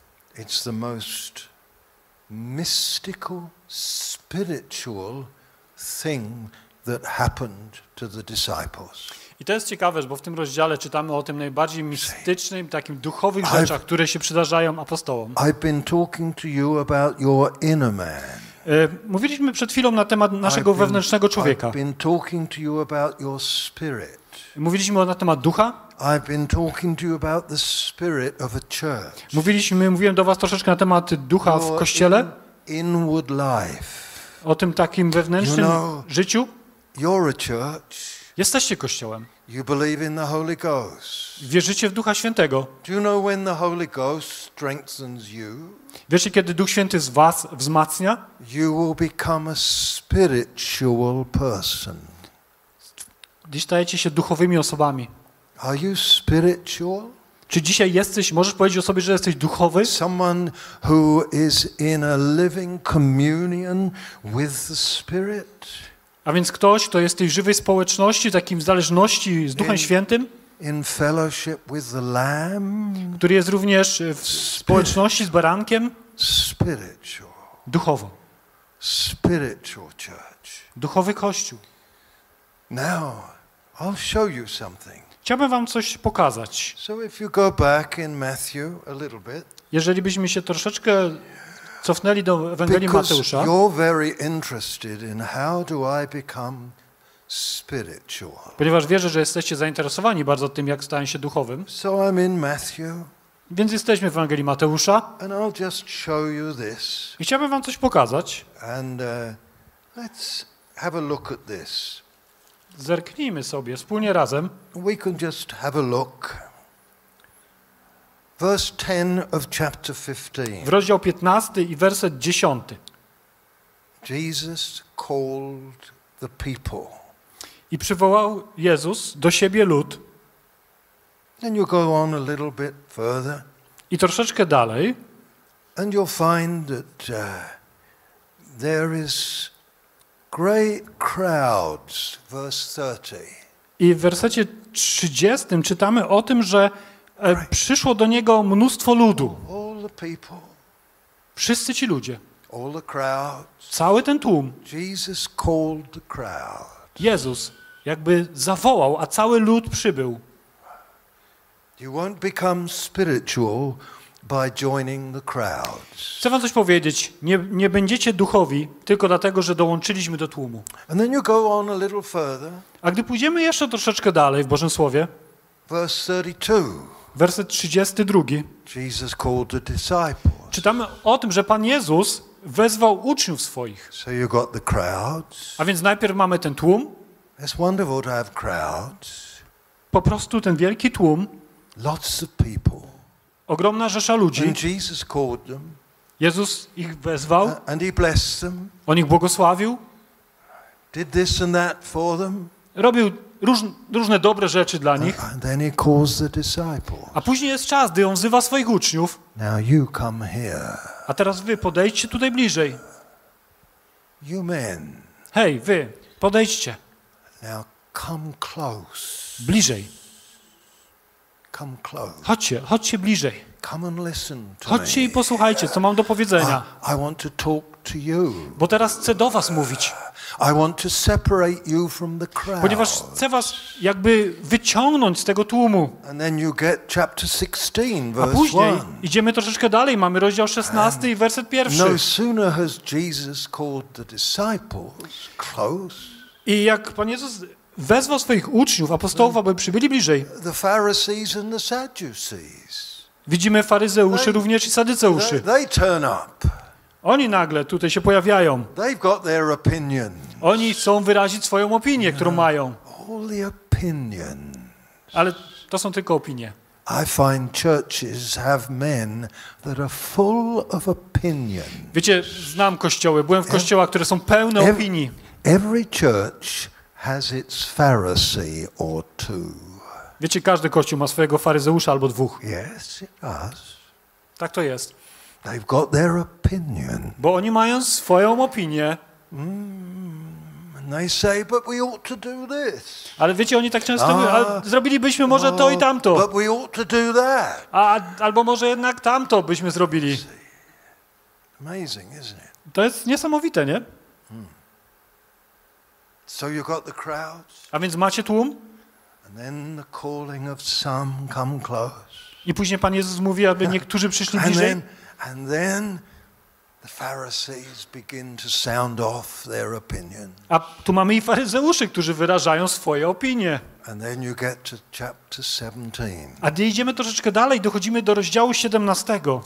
S1: it's the most mystical, spiritual thing that happened to the disciples.
S2: I to jest ciekawe, bo w tym rozdziale czytamy o tym najbardziej mistycznym, takim duchowych
S1: I've-
S2: rzeczach, które się przydarzają apostołom.
S1: I've been talking to you about your inner man.
S2: E, Mówiliśmy przed chwilą na temat naszego
S1: I've been-
S2: wewnętrznego człowieka.
S1: I've been talking to you about your spirit.
S2: Mówiliśmy na temat ducha.
S1: I've been talking to you about the spirit of a church.
S2: Mówiliśmy, mówiłem do was troszeczkę na temat ducha w
S1: Your
S2: kościele,
S1: in- inward life.
S2: o tym takim wewnętrznym
S1: You know-
S2: życiu.
S1: You're a church.
S2: Jesteście kościołem.
S1: You believe in the Holy Ghost.
S2: Wierzycie w Ducha Świętego.
S1: Do you know when the Holy Ghost strengthens you?
S2: Wiecie, kiedy Duch Święty z was wzmacnia?
S1: You will become a spiritual person.
S2: Gdzieś stajecie się duchowymi osobami.
S1: Are you spiritual?
S2: Czy dzisiaj jesteś, możesz powiedzieć o sobie, że jesteś duchowy?
S1: Someone who is in a living communion with the Spirit?
S2: A więc ktoś, kto jest w tej żywej społeczności, takim w zależności z Duchem
S1: In-
S2: Świętym,
S1: In fellowship with the Lamb?
S2: który jest również w społeczności z barankiem,
S1: Spiritual.
S2: duchowo.
S1: Spiritual church.
S2: Duchowy Kościół.
S1: Now, I'll show you something.
S2: Chciałbym wam coś pokazać.
S1: So if you go back in Matthew a little bit,
S2: Jeżeli byśmy się troszeczkę cofnęli do Ewangelii
S1: because
S2: Mateusza,
S1: you're very interested in how do I become spiritual.
S2: ponieważ wierzę, że jesteście zainteresowani bardzo tym, jak stałem się duchowym,
S1: So I'm in Matthew,
S2: więc jesteśmy w Ewangelii Mateusza
S1: and I'll just show you this.
S2: i chciałbym wam coś pokazać.
S1: And uh, let's have a look at this.
S2: Zerknijmy sobie wspólnie razem.
S1: We can just have a look. Verse ten of chapter fifteen.
S2: W rozdział piętnasty i werset dziesiąty.
S1: Jesus called the people.
S2: I przywołał Jezus do siebie lud.
S1: And you go on a little bit further,
S2: I troszeczkę dalej
S1: and you'll find that uh, there is great crowds, verse thirty.
S2: i w wersecie trzydziestym czytamy o tym, że e, przyszło do niego mnóstwo ludu.
S1: All the people,
S2: Wszyscy ci ludzie,
S1: all the crowds.
S2: cały ten tłum.
S1: Jesus called the crowd.
S2: Jezus jakby zawołał, a cały lud przybył.
S1: You won't become spiritual by joining the crowds.
S2: Chcę wam coś powiedzieć. Nie, nie będziecie duchowi tylko dlatego, że dołączyliśmy do tłumu.
S1: And then you go on a little further,
S2: A gdy pójdziemy jeszcze troszeczkę dalej w Bożym Słowie,
S1: verse thirty-two.
S2: werset trzydziesty drugi,
S1: Jesus called the disciples.
S2: czytamy o tym, że Pan Jezus wezwał uczniów swoich.
S1: So you got the crowds.
S2: A więc najpierw mamy ten tłum,
S1: It's wonderful to have crowds.
S2: po prostu ten wielki tłum,
S1: Lots of people.
S2: ogromna rzesza ludzi.
S1: And Jesus called them,
S2: Jezus ich wezwał,
S1: and he blessed them,
S2: on ich błogosławił,
S1: did this and that for them,
S2: robił róż, różne dobre rzeczy dla nich,
S1: and then he calls the disciples.
S2: a później jest czas, gdy on wzywa swoich uczniów,
S1: Now you come here.
S2: a teraz wy podejdźcie tutaj bliżej.
S1: You men,
S2: Hej, wy, podejdźcie
S1: now come close.
S2: bliżej.
S1: Come close.
S2: Chodźcie, chodźcie bliżej.
S1: Come and listen to
S2: Chodźcie i
S1: me.
S2: posłuchajcie, co mam do powiedzenia.
S1: I, I want to talk to you.
S2: Bo teraz chcę do was mówić,
S1: I want to separate you from the crowd.
S2: ponieważ chcę was jakby wyciągnąć z tego tłumu.
S1: And then you get chapter sixteen,
S2: A
S1: verse
S2: później
S1: one.
S2: idziemy troszeczkę dalej, mamy rozdział szesnasty i werset pierwszy.
S1: No sooner has Jesus called the disciples close,
S2: I jak Pan Jezus wezwał swoich uczniów, apostołów, aby przybyli bliżej,
S1: the Pharisees and the Sadducees,
S2: widzimy faryzeuszy również i sadyceuszy.
S1: they, they turn up.
S2: Oni nagle tutaj się pojawiają.
S1: They've got their opinion.
S2: Oni chcą wyrazić swoją opinię, którą mają.
S1: All the opinion.
S2: Ale to są tylko opinie.
S1: I find churches have men that are full of opinion.
S2: Wiecie, znam kościoły, byłem w kościołach, które są pełne
S1: Ev-
S2: opinii.
S1: Every church has its Pharisee or two.
S2: Wiecie, każdy kościół ma swojego faryzeusza albo dwóch.
S1: Yes, it does.
S2: Tak to jest.
S1: They've got their opinion.
S2: Bo oni mają swoją opinię,
S1: And they say, but we ought to do this.
S2: ale wiecie, oni tak często
S1: A.
S2: mówią, ale zrobilibyśmy może to i tamto,
S1: But we ought to do that.
S2: a, albo może jednak tamto byśmy zrobili.
S1: Amazing, isn't it?
S2: To jest niesamowite, nie?
S1: So you got the crowds,
S2: A więc macie tłum
S1: and then the calling of some come close.
S2: i później Pan Jezus mówi, aby niektórzy przyszli
S1: And
S2: bliżej.
S1: then, and then the Pharisees begin to sound off their opinion.
S2: A tu mamy i faryzeuszy, którzy wyrażają swoje opinie.
S1: And then you get to chapter seventeen.
S2: A gdy idziemy troszeczkę dalej, dochodzimy do rozdziału siedemnastego.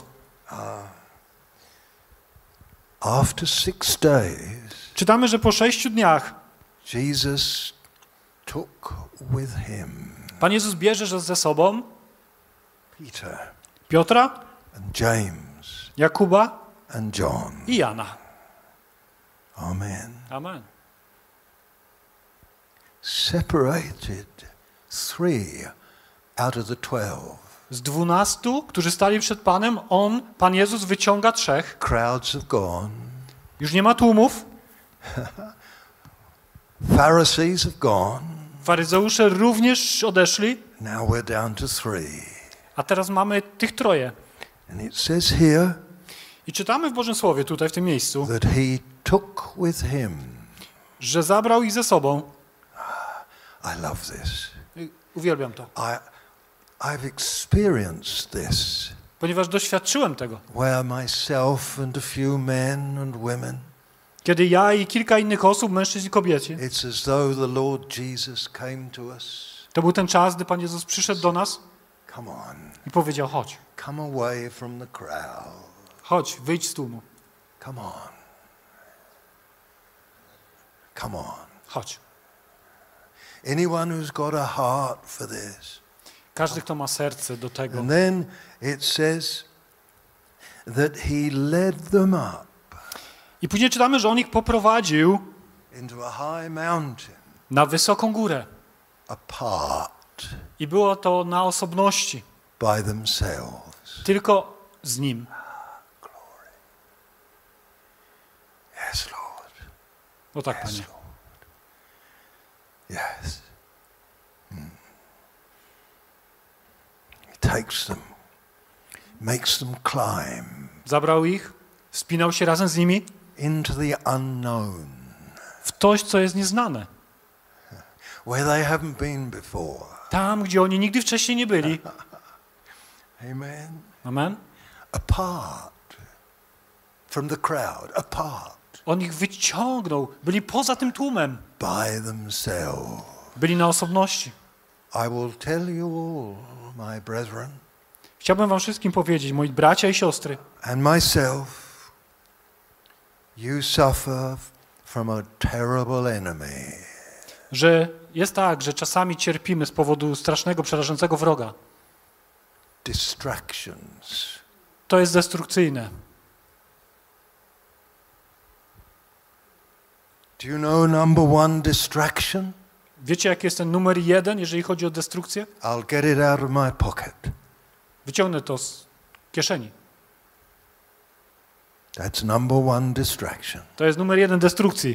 S1: After six days,
S2: Czytamy, że po sześciu dniach
S1: Jesus took with him
S2: Pan Jezus bierze ze sobą
S1: Peter
S2: Piotra,
S1: and James
S2: Jakuba
S1: and John.
S2: i Jana.
S1: Amen.
S2: Amen.
S1: Separated three out of the twelve.
S2: Z dwunastu, którzy stali przed Panem, on, Pan Jezus, wyciąga trzech.
S1: Crowds have gone.
S2: Już nie ma tłumów.
S1: Pharisees have gone.
S2: Faryzeusze również odeszli.
S1: Now we're down to three.
S2: A teraz mamy tych troje.
S1: And it says here
S2: I czytamy w Bożym Słowie, tutaj w tym miejscu,
S1: that he took with him.
S2: że zabrał ich ze sobą.
S1: I love this.
S2: Uwielbiam to,
S1: I, I've experienced this,
S2: ponieważ doświadczyłem tego.
S1: where myself and a few men and women,
S2: Kiedy ja i kilka innych osób, mężczyzn i kobiety,
S1: it's as though the Lord Jesus came to us.
S2: to był ten czas, gdy Pan Jezus przyszedł do nas
S1: Come on,
S2: i powiedział: chodź,
S1: come away from the crowd.
S2: chodź, wyjdź z tłumu,
S1: Come on. Come on.
S2: chodź.
S1: Anyone who's got a heart for this.
S2: Każdy, kto ma serce do tego.
S1: And then it says that he led them up
S2: I później czytamy, że on ich poprowadził
S1: into a high mountain
S2: na wysoką górę.
S1: apart
S2: I było to na osobności,
S1: by themselves.
S2: tylko z nim.
S1: Yes, Lord.
S2: No tak,
S1: Yes,
S2: Panie.
S1: Lord. Yes. Hmm. He takes them, makes them climb
S2: Zabrał ich, wspinał się razem z nimi
S1: into the unknown,
S2: w coś, co jest nieznane.
S1: where they haven't been before.
S2: Tam, gdzie oni nigdy wcześniej nie byli.
S1: Amen.
S2: Amen.
S1: Apart from the crowd, apart
S2: On ich wyciągnął, byli poza tym tłumem,
S1: by themselves.
S2: byli na osobności.
S1: I will tell you all, my brethren,
S2: Chciałbym wam wszystkim powiedzieć, moi bracia i siostry,
S1: and myself, you suffer from a terrible enemy.
S2: że jest tak, że czasami cierpimy z powodu strasznego, przerażającego wroga.
S1: Distractions.
S2: To jest destrukcyjne.
S1: Do you know number one distraction?
S2: Wiecie, jaki jest ten numer jeden, jeżeli chodzi o destrukcję?
S1: I'll get it out of my pocket.
S2: Wyciągnę to z kieszeni.
S1: That's number one distraction.
S2: To jest numer jeden destrukcji.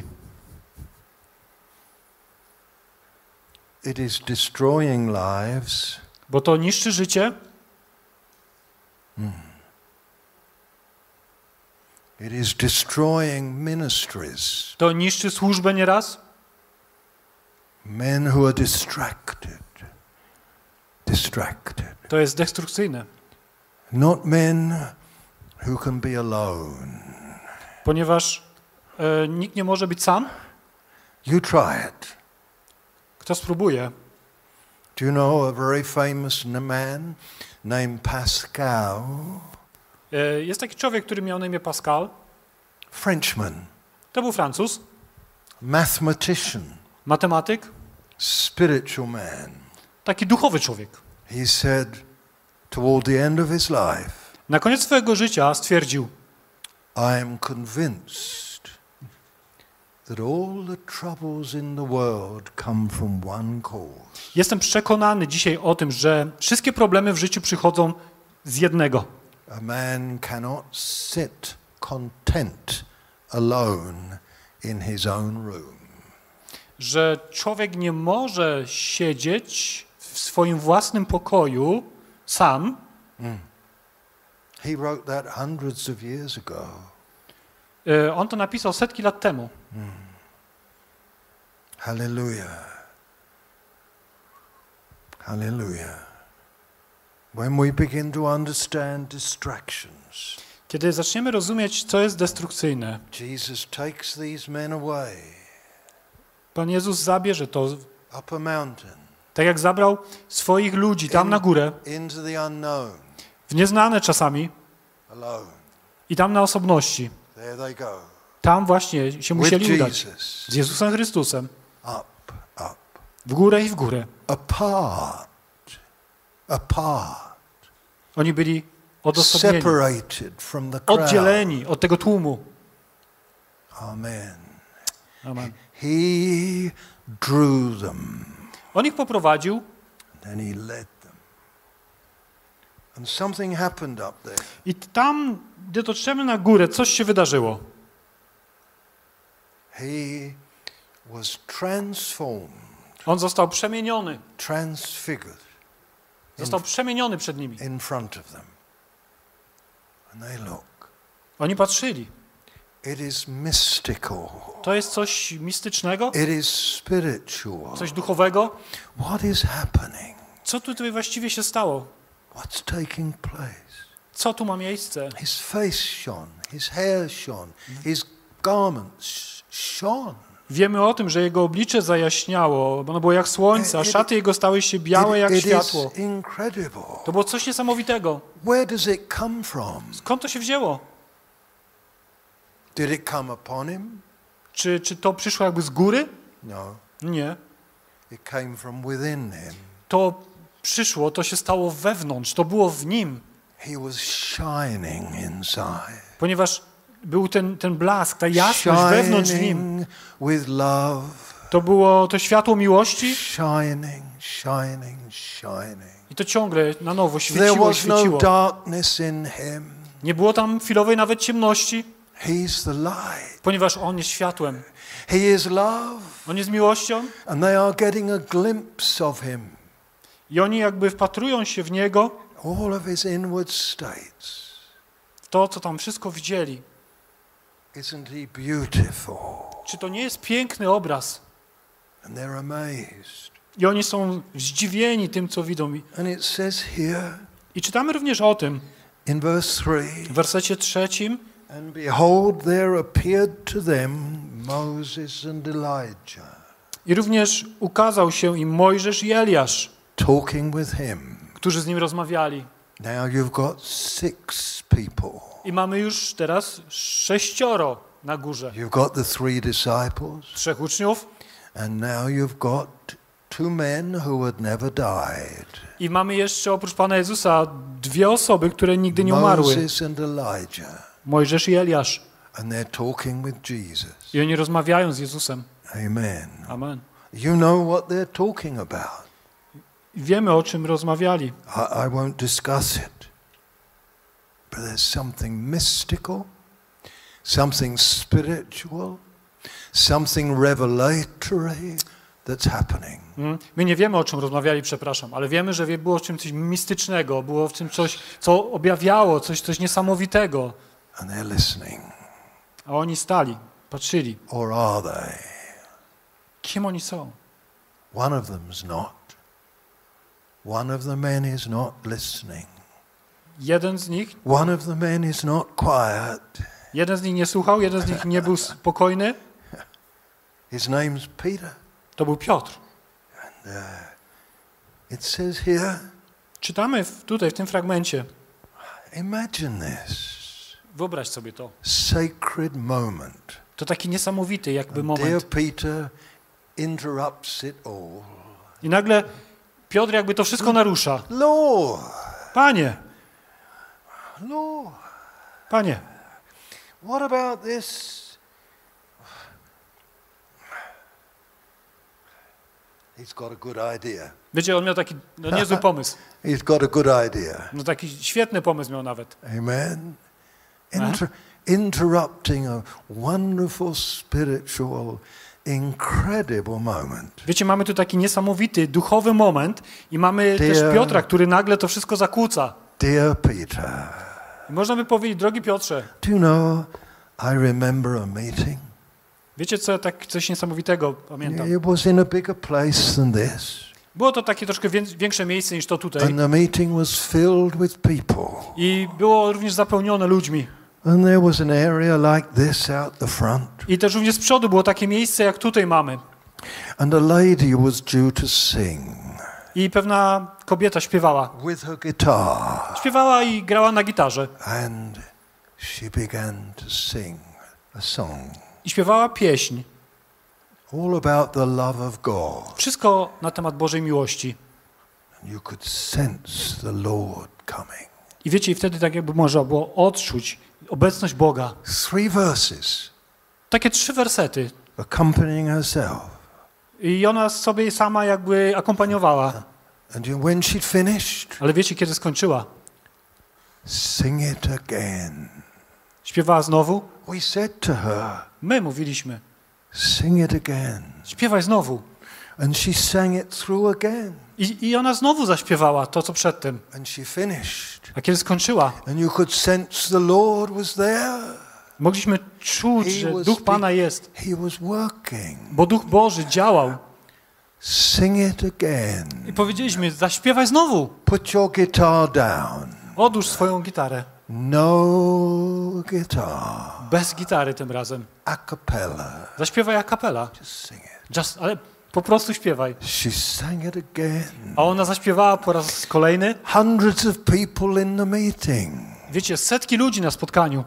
S1: It is destroying lives.
S2: Bo to niszczy życie,
S1: Hmm. It is destroying ministries.
S2: to niszczy służbę nieraz.
S1: Men who are distracted. Distracted.
S2: To jest destrukcyjne,
S1: Not men who can be alone.
S2: ponieważ e, nikt nie może być sam.
S1: You try it.
S2: Kto spróbuje?
S1: Do you know a very famous man named Pascal?
S2: E, jest taki człowiek, który miał na imię Pascal.
S1: Frenchman,
S2: To był Francuz,
S1: mathematician,
S2: matematyk,
S1: spiritual man.
S2: taki duchowy człowiek.
S1: He said toward the end of his life,
S2: Na koniec swojego życia stwierdził:
S1: I am convinced that all the troubles in the world come from one cause.
S2: Jestem przekonany dzisiaj o tym, że wszystkie problemy w życiu przychodzą z jednego.
S1: A man cannot sit content alone in his own room.
S2: Że człowiek nie może siedzieć w swoim własnym pokoju sam.
S1: Mm. He wrote that hundreds of years ago.
S2: E, On to napisał setki lat temu.
S1: Mm. Hallelujah. Hallelujah. When we begin to understand distractions,
S2: kiedy zaczniemy rozumieć, co jest destrukcyjne,
S1: Jesus takes these men away
S2: Pan Jezus zabierze to,
S1: up a mountain,
S2: tak jak zabrał swoich ludzi tam na górę,
S1: into the unknown,
S2: w nieznane czasami
S1: alone.
S2: i tam na osobności.
S1: There they go.
S2: Tam właśnie się musieli
S1: With
S2: udać.
S1: Jesus.
S2: Z Jezusem Chrystusem.
S1: Up, up.
S2: W górę i w górę.
S1: Apart. Apart.
S2: Oni byli odosobnieni,
S1: Separated from the crowd.
S2: oddzieleni od tego tłumu.
S1: Amen.
S2: Amen.
S1: He drew them.
S2: On ich poprowadził
S1: And then he led them. And something happened up there.
S2: i tam, gdy dotrzemy na górę, coś się wydarzyło.
S1: He was transformed,
S2: On został przemieniony.
S1: transfigured
S2: Został przemieniony przed nimi.
S1: in front of them. And they look.
S2: Oni patrzyli.
S1: It is mystical.
S2: To jest coś mistycznego,
S1: It is spiritual.
S2: coś duchowego.
S1: What is happening?
S2: Co tu tutaj właściwie się stało?
S1: What's taking place?
S2: Co tu ma miejsce?
S1: His face shone, his hair shone, his garments shone.
S2: Wiemy o tym, że jego oblicze zajaśniało, ono było jak słońce, a szaty jego stały się białe jak
S1: It, it is
S2: światło.
S1: incredible.
S2: To było coś niesamowitego.
S1: Where does it come from?
S2: Skąd to się wzięło?
S1: Did it come upon him?
S2: Czy, czy to przyszło jakby z góry?
S1: No.
S2: Nie.
S1: It came from within him.
S2: To przyszło, to się stało wewnątrz, to było w nim.
S1: He was shining inside.
S2: Ponieważ był ten, ten blask, ta jasność wewnątrz w nim.
S1: Shining with love.
S2: To było to światło miłości
S1: Shining, shining, shining.
S2: i to ciągle na nowo
S1: There
S2: świeciło,
S1: was no
S2: świeciło.
S1: darkness in him.
S2: Nie było tam chwilowej nawet ciemności,
S1: He's the light.
S2: ponieważ on jest światłem.
S1: He is love.
S2: On jest miłością
S1: And they are getting a glimpse of him.
S2: i oni jakby wpatrują się w niego,
S1: All of his inward states.
S2: w to, co tam wszystko widzieli.
S1: Isn't he beautiful?
S2: Czy to nie jest piękny obraz?
S1: And they're amazed.
S2: I oni są zdziwieni tym, co widzą.
S1: And it says here
S2: I czytamy również o tym
S1: in verse three,
S2: w wersecie trzecim.
S1: and behold, there appeared to them Moses and Elijah,
S2: I również ukazał się im Mojżesz i Eliasz,
S1: talking with him.
S2: którzy z nim rozmawiali.
S1: Now you've got six people.
S2: I mamy już teraz sześcioro na górze.
S1: You've got the three disciples,
S2: Trzech uczniów
S1: and now you've got two men who had never died.
S2: i mamy jeszcze oprócz Pana Jezusa dwie osoby, które nigdy nie umarły.
S1: Moses and Elijah.
S2: Mojżesz i Eliasz.
S1: And they're talking with Jesus.
S2: I oni rozmawiają z Jezusem.
S1: Amen.
S2: Amen.
S1: You know what they're talking about.
S2: I wiemy, o czym rozmawiali.
S1: I, I won't discuss it. But there's something mystical, something spiritual, something revelatory that's happening.
S2: Mm. My nie wiemy, o czym rozmawiali, przepraszam, ale wiemy, że było w czymś coś mistycznego, było w tym coś, co objawiało, coś, coś niesamowitego.
S1: And they're listening.
S2: A oni stali, patrzyli.
S1: Or are they?
S2: Kim oni są?
S1: One of them's not. One of the men is not listening.
S2: Jeden z nich,
S1: One of the men is not quiet.
S2: jeden z nich nie słuchał, jeden z nich nie był spokojny.
S1: His name's Peter.
S2: To był Piotr.
S1: And uh, it says here,
S2: Czytamy w, tutaj, w tym fragmencie.
S1: imagine this.
S2: Wyobraź sobie to.
S1: Sacred moment.
S2: To taki niesamowity jakby
S1: And dear
S2: moment.
S1: Peter interrupts it all.
S2: I nagle Piotr jakby to wszystko narusza.
S1: Lord,
S2: Panie,
S1: Lord,
S2: Panie,
S1: what about this? He's got a good idea.
S2: wiecie, on miał taki no, niezły pomysł.
S1: He's got a good idea.
S2: No taki świetny pomysł miał nawet.
S1: Amen. Inter- interrupting a wonderful spiritual, incredible moment.
S2: Wiecie, mamy tu taki niesamowity, duchowy moment i mamy
S1: Dear-
S2: też Piotra, który nagle to wszystko zakłóca.
S1: Dear Peter,
S2: I można by powiedzieć, drogi Piotrze,
S1: do you know, I remember a meeting
S2: Wiecie co, tak coś niesamowitego pamiętam.
S1: It was in a bigger place than this.
S2: Było to takie troszkę większe miejsce niż to tutaj.
S1: And the meeting was filled with people.
S2: I było również zapełnione ludźmi.
S1: And there was an area like this out the front.
S2: I też również z przodu było takie miejsce, jak tutaj mamy.
S1: And a lady was due to sing.
S2: I pewna kobieta śpiewała.
S1: With her guitar.
S2: Śpiewała i grała na gitarze.
S1: And she began to sing a song.
S2: I śpiewała pieśń.
S1: All about the love of God.
S2: Wszystko na temat Bożej miłości.
S1: And you could sense the Lord coming.
S2: I wiecie, i wtedy tak jakby można było odczuć obecność Boga.
S1: Three verses.
S2: Takie trzy wersety.
S1: Accompanying herself.
S2: I ona sobie sama jakby akompaniowała.
S1: And when she'd finished,
S2: ale wiecie, kiedy skończyła?
S1: Sing it again.
S2: Śpiewała znowu.
S1: We said to her,
S2: My mówiliśmy.
S1: Sing it again.
S2: Śpiewaj znowu.
S1: And she sang it through again.
S2: I, I ona znowu zaśpiewała to, co przedtem.
S1: And she finished.
S2: A kiedy skończyła,
S1: And you could sense the Lord was there.
S2: mogliśmy czuć, że Duch Pana jest,
S1: He was working.
S2: bo Duch Boży działał.
S1: Sing it again.
S2: I powiedzieliśmy, zaśpiewaj znowu.
S1: Put your guitar down.
S2: Odłóż swoją gitarę.
S1: No guitar.
S2: Bez gitary tym razem.
S1: A cappella.
S2: Zaśpiewaj a cappella.
S1: Just sing it.
S2: Just, ale po prostu śpiewaj.
S1: She sang it again.
S2: A ona zaśpiewała po raz kolejny.
S1: Hundreds of people in the meeting.
S2: Wiecie, setki ludzi na spotkaniu.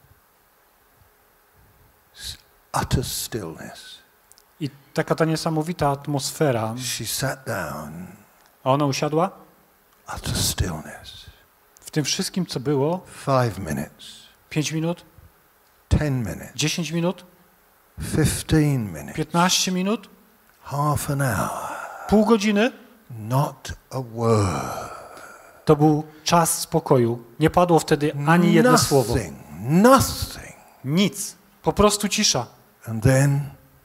S1: Utter stillness.
S2: I taka ta niesamowita atmosfera.
S1: She sat down.
S2: A ona usiadła.
S1: Utter stillness.
S2: W tym wszystkim, co było.
S1: Five minutes.
S2: Pięć minut.
S1: Ten minutes.
S2: Dziesięć minut.
S1: Fifteen minutes.
S2: Piętnaście minut.
S1: Half an hour.
S2: Pół godziny.
S1: Not a word.
S2: To był czas spokoju. Nie padło wtedy ani jedno
S1: nothing,
S2: słowo.
S1: Nothing.
S2: Nic. Po prostu cisza.
S1: And then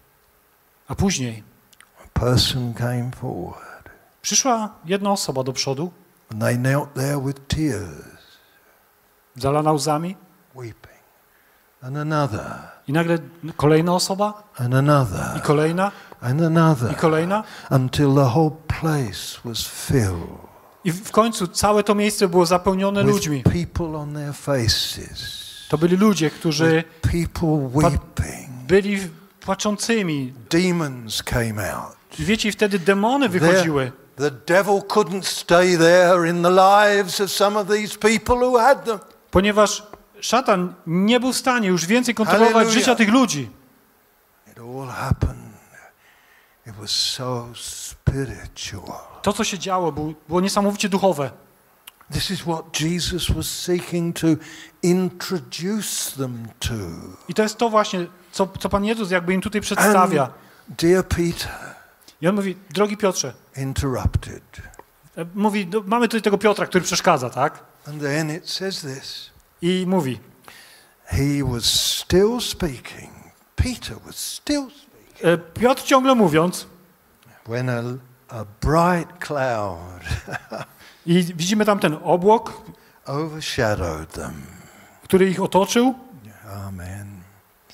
S2: A później
S1: a person came forward.
S2: przyszła jedna osoba do przodu,
S1: And they knelt there with tears,
S2: zalana łzami,
S1: weeping. And another.
S2: i nagle kolejna osoba,
S1: And another.
S2: i kolejna,
S1: And another.
S2: i kolejna.
S1: Until the whole place was filled.
S2: I w końcu całe to miejsce było zapełnione
S1: with
S2: ludźmi.
S1: people on their faces.
S2: To byli ludzie, którzy
S1: People weeping.
S2: byli płaczącymi.
S1: Demons came out.
S2: I wiecie, i wtedy demony wychodziły.
S1: The devil couldn't stay there in the lives of some of these people who had them.
S2: Ponieważ szatan nie był w stanie już więcej kontrolować
S1: Hallelujah.
S2: życia tych ludzi.
S1: It all happened. It was so spiritual.
S2: To, co się działo, było, było niesamowicie duchowe.
S1: This is what Jesus was seeking to introduce them to.
S2: I to jest to właśnie, co, co Pan Jezus jakby im tutaj przedstawia.
S1: And dear Peter
S2: I on mówi, drogi Piotrze,
S1: interrupted.
S2: mówi, no, mamy tutaj tego Piotra, który przeszkadza, tak?
S1: And then it says this.
S2: I mówi,
S1: He was still speaking. Peter was still speaking.
S2: e, Piotr ciągle mówiąc,
S1: When a, a bright cloud
S2: i widzimy tam ten obłok,
S1: overshadowed them.
S2: który ich otoczył,
S1: Amen.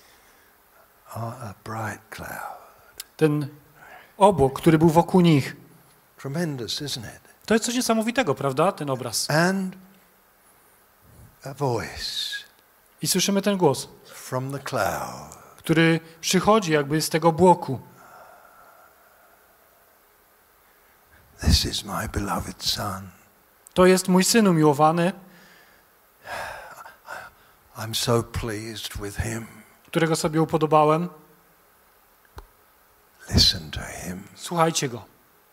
S1: A, a bright cloud.
S2: ten obłok, który był wokół nich.
S1: Tremendous, isn't it?
S2: To jest coś niesamowitego, prawda, ten obraz.
S1: And a voice
S2: I słyszymy ten głos,
S1: from the cloud.
S2: który przychodzi jakby z tego obłoku.
S1: This is my beloved son.
S2: To jest mój syn umiłowany,
S1: I'm so pleased with him.
S2: którego sobie upodobałem.
S1: Listen to him.
S2: Słuchajcie go.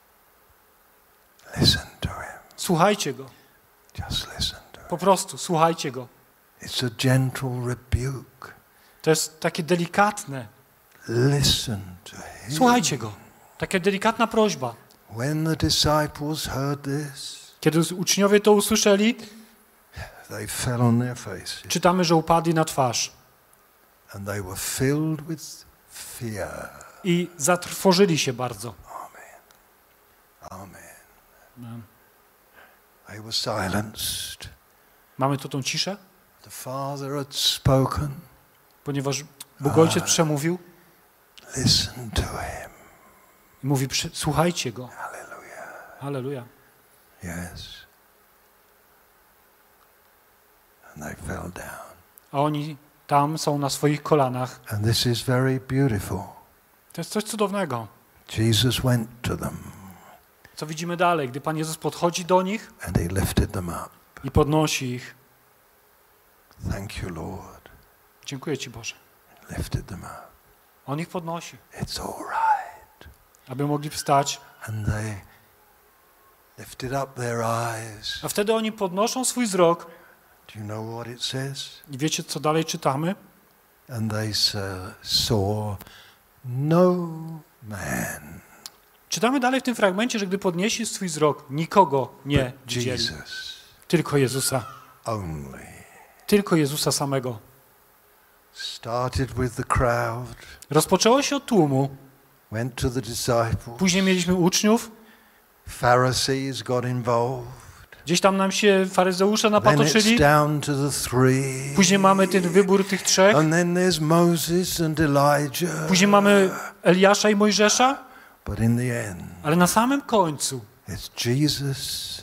S1: Listen to him.
S2: Słuchajcie go.
S1: Just listen to him.
S2: Po prostu słuchajcie go.
S1: It's a gentle rebuke.
S2: To jest takie delikatne.
S1: Listen to him.
S2: Słuchajcie go. Taka delikatna prośba.
S1: When the disciples heard this,
S2: Kiedy uczniowie to usłyszeli,
S1: they fell on their faces
S2: czytamy, że upadli na twarz
S1: and they were filled with fear.
S2: i zatrwożyli się bardzo.
S1: Amen. Amen.
S2: Amen.
S1: They were silenced.
S2: Mamy tu tą ciszę,
S1: The Father had spoken.
S2: ponieważ Bóg Ojciec przemówił.
S1: Listen to him.
S2: I mówi, słuchajcie go.
S1: Hallelujah.
S2: Halleluja.
S1: Yes. And they fell down.
S2: A oni tam są na swoich kolanach.
S1: And this is very beautiful.
S2: To jest coś cudownego.
S1: Jesus went to them.
S2: Co widzimy dalej, gdy Pan Jezus podchodzi do nich
S1: And he lifted them up.
S2: i podnosi ich.
S1: Thank you, Lord.
S2: Dziękuję Ci, Boże.
S1: Lifted them up.
S2: On ich podnosi,
S1: It's all right.
S2: aby mogli wstać.
S1: And they lifted up their eyes.
S2: A wtedy oni podnoszą swój wzrok.
S1: Do you know what it says?
S2: I wiecie, co dalej czytamy?
S1: And they saw no man.
S2: Czytamy dalej w tym fragmencie, że gdy podnieśli swój wzrok, nikogo nie widzieli.
S1: Jesus
S2: Tylko Jezusa.
S1: only.
S2: Tylko Jezusa samego.
S1: Started with the crowd.
S2: Rozpoczęło się od tłumu.
S1: Went to the disciples.
S2: Później mieliśmy uczniów.
S1: Pharisees got involved.
S2: Gdzieś tam nam się faryzeusze
S1: Then
S2: napatoczyli.
S1: it's down to the three.
S2: Później mamy ten wybór tych trzech.
S1: And then there's Moses and Elijah.
S2: Później mamy Eliasza i Mojżesza.
S1: But in the end,
S2: Ale na samym końcu
S1: it's Jesus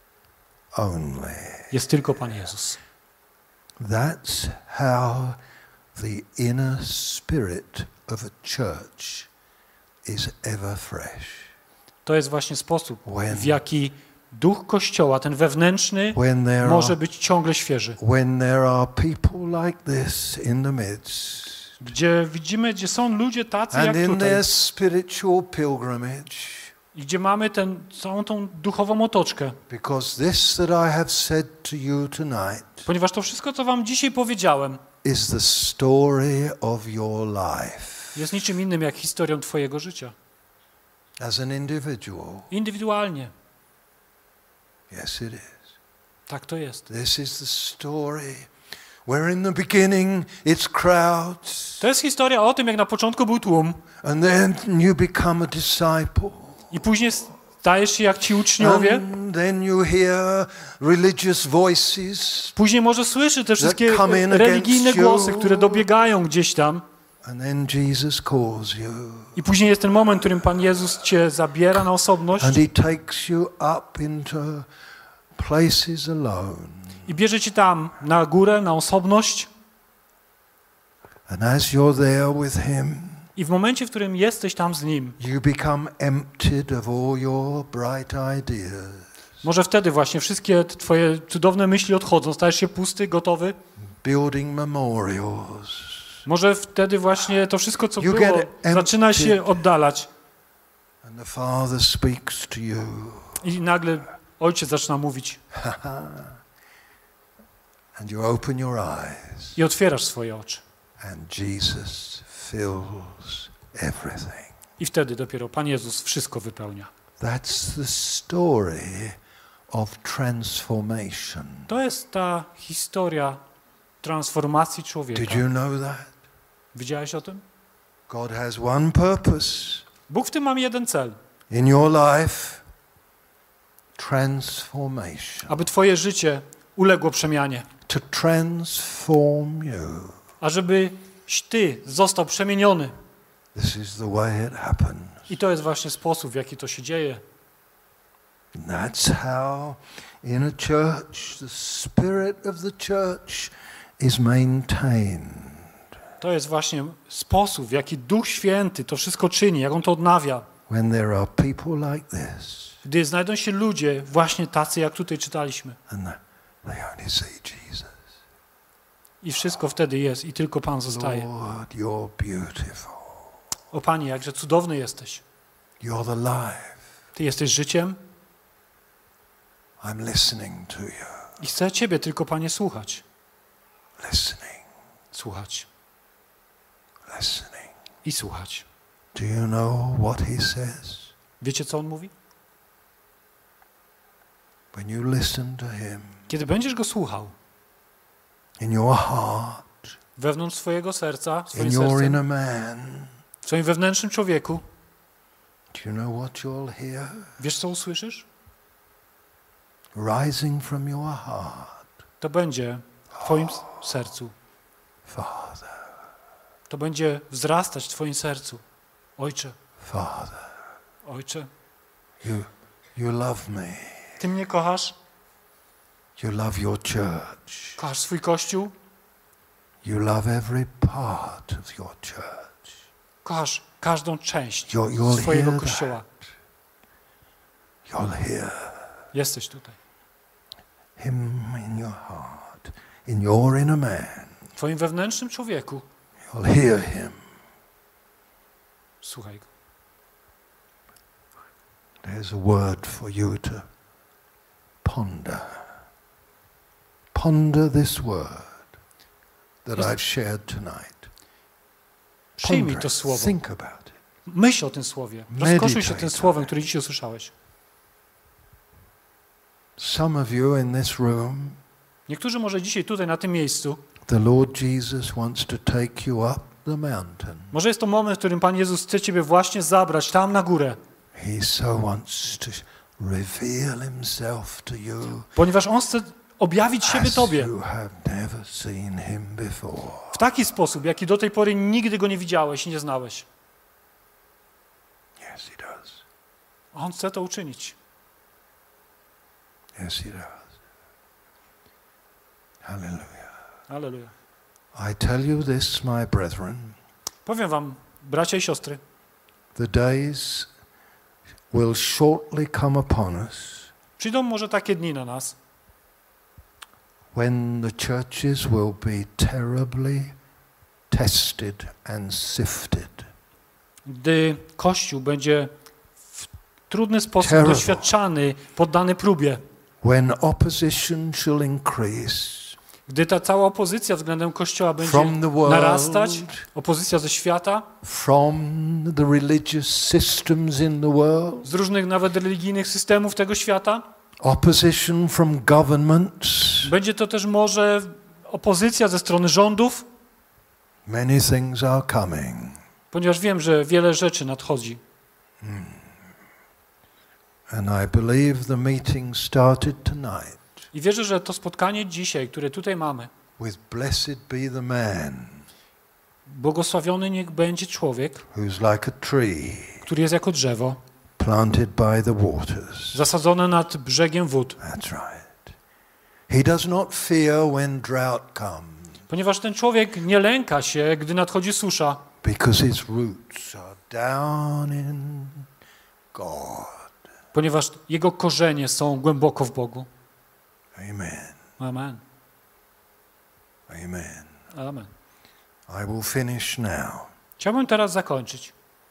S1: only.
S2: jest tylko Pan Jezus.
S1: That's how the inner spirit of a church is ever fresh.
S2: To jest właśnie sposób,
S1: When-
S2: w jaki duch Kościoła, ten wewnętrzny,
S1: When there
S2: może
S1: are,
S2: być ciągle świeży.
S1: when there are people like this in the midst,
S2: Gdzie widzimy, gdzie są ludzie tacy
S1: and
S2: jak
S1: in
S2: tutaj.
S1: their spiritual pilgrimage,
S2: I gdzie mamy ten, całą tą duchową otoczkę.
S1: because this that I have said to you tonight
S2: Ponieważ to wszystko, co wam dzisiaj powiedziałem,
S1: is the story of your life
S2: jest niczym innym jak historią twojego życia.
S1: as an individual.
S2: Indywidualnie.
S1: Yes, it is.
S2: Tak to jest.
S1: This is the story where in the beginning it's crowds,
S2: To jest historia o tym, jak na początku był tłum
S1: and then you become a disciple.
S2: i później stajesz się jak ci uczniowie.
S1: And then you hear religious voices,
S2: Później może słyszy te wszystkie
S1: come in
S2: religijne
S1: against you.
S2: głosy, które dobiegają gdzieś tam.
S1: and then Jesus calls you,
S2: I później jest ten moment, w którym Pan Jezus cię zabiera na osobność
S1: and he takes you up into places alone.
S2: i bierze cię tam, na górę, na osobność.
S1: And as you're there with him,
S2: I w momencie, w którym jesteś tam z Nim,
S1: you become emptied of all your bright ideas,
S2: może wtedy właśnie wszystkie te twoje cudowne myśli odchodzą, stajesz się pusty, gotowy.
S1: building memorials.
S2: Może wtedy właśnie to wszystko, co
S1: You
S2: było,
S1: get
S2: zaczyna się
S1: empty.
S2: oddalać.
S1: And the Father speaks to you.
S2: I nagle Ojciec zaczyna mówić
S1: And you open your eyes,
S2: i otwierasz swoje oczy.
S1: and Jesus fills everything.
S2: I wtedy dopiero Pan Jezus wszystko wypełnia.
S1: That's the story of transformation.
S2: To jest ta historia transformacji człowieka.
S1: Did you know that?
S2: Widziałeś o tym?
S1: God has one purpose
S2: Bóg w tym ma jeden cel.
S1: in your life, transformation.
S2: Aby twoje życie uległo przemianie.
S1: To transform you.
S2: A żebyś ty został przemieniony.
S1: This is the way it happens.
S2: I to jest właśnie sposób, w jaki to się dzieje.
S1: And that's how in a church the spirit of the church is maintained.
S2: To jest właśnie sposób, w jaki Duch Święty to wszystko czyni, jak On to odnawia.
S1: When there are people like this,
S2: Gdy znajdą się ludzie właśnie tacy, jak tutaj czytaliśmy.
S1: and they only see Jesus.
S2: I wszystko wtedy jest i tylko Pan zostaje.
S1: Lord, you're beautiful.
S2: O Panie, jakże cudowny jesteś.
S1: You're the life.
S2: Ty jesteś życiem
S1: I'm listening to you.
S2: i chcę Ciebie tylko, Panie, słuchać.
S1: Listening,
S2: Słuchać
S1: listening.
S2: i słuchać.
S1: Do you know what he says?
S2: Wiecie, co On mówi?
S1: When you listen to him
S2: Kiedy będziesz Go słuchał
S1: in your heart,
S2: wewnątrz swojego serca, swoim
S1: in your
S2: sercem,
S1: inner man,
S2: w swoim wewnętrznym człowieku,
S1: do you know what you'll hear?
S2: wiesz, co usłyszysz?
S1: Rising from your heart,
S2: To będzie w Twoim sercu.
S1: Father,
S2: to będzie wzrastać w twoim sercu. Ojcze,
S1: Father,
S2: Ojcze,
S1: you, you love me.
S2: Ty mnie kochasz,
S1: You love your church.
S2: kochasz swój Kościół,
S1: You love every part of your church.
S2: kochasz każdą część
S1: You'll, you'll
S2: swojego
S1: hear
S2: Kościoła.
S1: that. You'll hear
S2: Jesteś tutaj.
S1: him in your heart, in your inner man.
S2: W twoim wewnętrznym człowieku.
S1: You'll hear him.
S2: Słuchaj go.
S1: There's a word for you to ponder. Ponder this word that
S2: Jest-
S1: I've shared tonight.
S2: Przyjmij
S1: Ponder
S2: to
S1: it.
S2: słowo.
S1: Think about it.
S2: Myśl o tym słowie. Rozkoszuj się tym
S1: Meditate
S2: słowem,
S1: on it.
S2: które dzisiaj usłyszałeś.
S1: Some of you in this room,
S2: Niektórzy może dzisiaj tutaj na tym miejscu,
S1: the Lord Jesus wants to take you up the mountain.
S2: może jest to moment, w którym Pan Jezus chce ciebie właśnie zabrać tam na górę,
S1: He so wants to reveal himself to you
S2: ponieważ On chce objawić siebie
S1: as
S2: Tobie
S1: you have never seen him before.
S2: w taki sposób, jaki do tej pory nigdy Go nie widziałeś i nie znałeś.
S1: Yes, he does.
S2: On chce to uczynić.
S1: Yes, he does. Hallelujah.
S2: Alleluja.
S1: I tell you this, my brethren,
S2: Powiem wam, bracia i siostry,
S1: the days will shortly come upon us
S2: przyjdą może takie dni na nas,
S1: when the churches will be terribly tested and sifted.
S2: gdy Kościół będzie w trudny sposób
S1: Terrible.
S2: doświadczany, poddany próbie,
S1: When opposition shall increase
S2: gdy ta cała opozycja względem Kościoła będzie
S1: from the world,
S2: narastać, opozycja ze świata,
S1: from the religious systems in the world,
S2: z różnych nawet religijnych systemów tego świata,
S1: opposition from governments.
S2: będzie to też może opozycja ze strony rządów,
S1: Many things are coming.
S2: ponieważ wiem, że wiele rzeczy nadchodzi.
S1: And I believe the meeting started tonight
S2: I wierzę, że to spotkanie dzisiaj, które tutaj mamy,
S1: with blessed be the man
S2: błogosławiony niech będzie człowiek,
S1: who's like a tree
S2: który jest jako drzewo,
S1: planted by the waters.
S2: zasadzone nad brzegiem wód,
S1: That's right. He does not fear when drought comes
S2: ponieważ ten człowiek nie lęka się, gdy nadchodzi susza,
S1: because his roots are down in God.
S2: ponieważ jego korzenie są głęboko w Bogu.
S1: Amen.
S2: Amen.
S1: Amen.
S2: Amen.
S1: I will finish now.
S2: Chciałbym teraz zakończyć.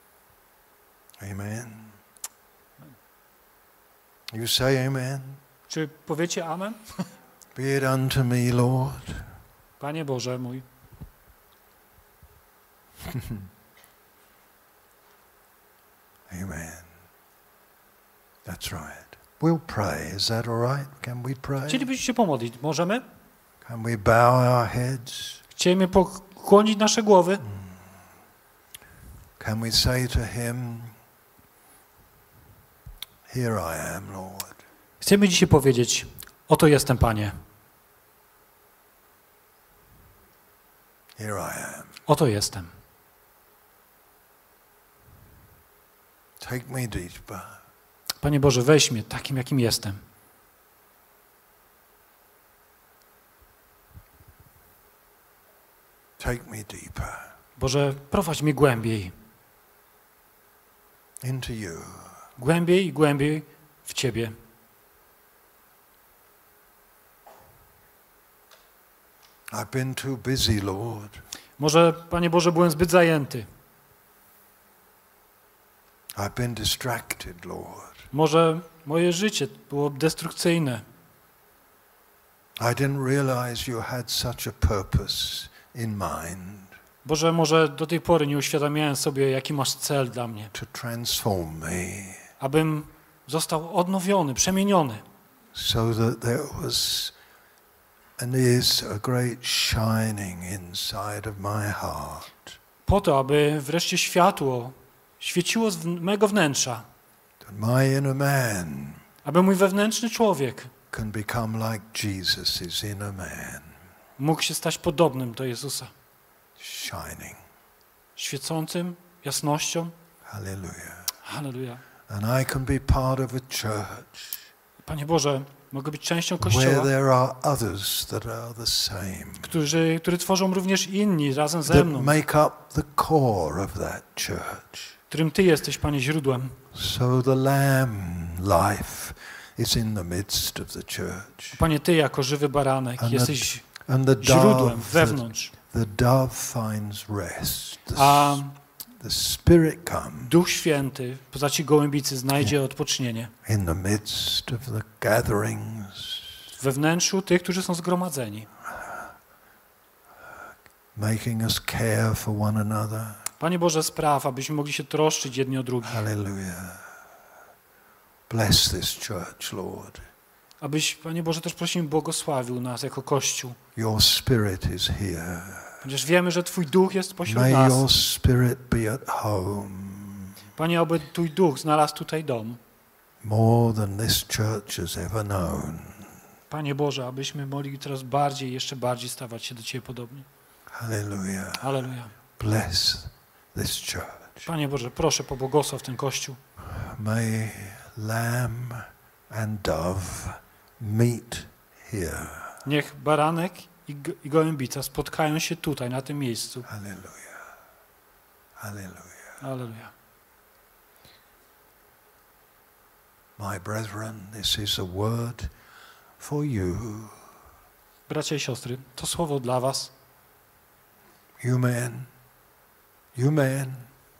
S1: Amen. You say amen.
S2: Czy powiecie amen?
S1: Be it unto me, Lord.
S2: Panie Boże mój.
S1: Amen. That's right. We'll pray. Is that all right? Can we pray?
S2: Chcielibyśmy się pomodlić. Możemy?
S1: Can we bow our heads?
S2: Chcielibyśmy pokłonić nasze głowy.
S1: Can we say to him, here I am, Lord.
S2: Chcemy dzisiaj powiedzieć, oto jestem, Panie.
S1: Here I am.
S2: Oto jestem.
S1: Take me deeper.
S2: Panie Boże, weź mnie takim, jakim jestem.
S1: Take me deeper
S2: Boże, prowadź mnie głębiej.
S1: into you.
S2: Głębiej i głębiej w Ciebie.
S1: I've been too busy, Lord.
S2: Może, Panie Boże, byłem zbyt zajęty.
S1: I've been distracted, Lord.
S2: Może moje życie było destrukcyjne.
S1: I didn't realize you had such a purpose in mind
S2: Boże, może do tej pory nie uświadamiałem sobie, jaki masz cel dla mnie.
S1: to transform me
S2: Abym został odnowiony, przemieniony.
S1: so that there was and is a great shining inside of my heart.
S2: Po to, aby wreszcie światło świeciło z mego wnętrza.
S1: That my inner man
S2: Aby mój wewnętrzny człowiek
S1: can become like Jesus' inner man,
S2: mógł się stać podobnym do Jezusa.
S1: shining.
S2: świecącym jasnością.
S1: Hallelujah.
S2: Halleluja.
S1: And I can be part of a church
S2: Panie Boże, mogę być częścią
S1: where
S2: Kościoła,
S1: there are others that are the same,
S2: którzy, który tworzą również inni razem ze
S1: that
S2: mną,
S1: make up the core of that church.
S2: którym Ty jesteś, Panie, źródłem.
S1: So the lamb life is in the midst of the church.
S2: Panie, Ty jako żywy baranek
S1: And
S2: jesteś
S1: the, and the
S2: źródłem
S1: dove, the,
S2: wewnątrz,
S1: the dove finds rest. The,
S2: a
S1: the Spirit comes
S2: Duch Święty w postaci gołębicy znajdzie odpocznienie
S1: in the midst of the gatherings,
S2: we wnętrzu tych, którzy są zgromadzeni.
S1: making us care for one another.
S2: Panie Boże, spraw, abyśmy mogli się troszczyć jedni o drugich.
S1: Hallelujah. Bless this church, Lord.
S2: Abyś, Panie Boże, też prosimy, błogosławił nas jako Kościół.
S1: Your Spirit is here.
S2: Ponieważ wiemy, że Twój Duch jest pośród
S1: May
S2: nas.
S1: your Spirit be at home
S2: Panie, aby Twój Duch znalazł tutaj dom.
S1: more than this church has ever known.
S2: Panie Boże, abyśmy mogli coraz bardziej, jeszcze bardziej stawać się do Ciebie podobni.
S1: Hallelujah.
S2: Halleluja.
S1: Bless this church.
S2: Panie Boże, proszę, pobłogosław ten Kościół.
S1: May lamb and dove meet here.
S2: Niech baranek i, go, i gołębica spotkają się tutaj, na tym miejscu.
S1: Hallelujah. Hallelujah.
S2: Halleluja.
S1: My brethren, this is a word for you.
S2: Bracia i siostry, to słowo dla was.
S1: You men, you men,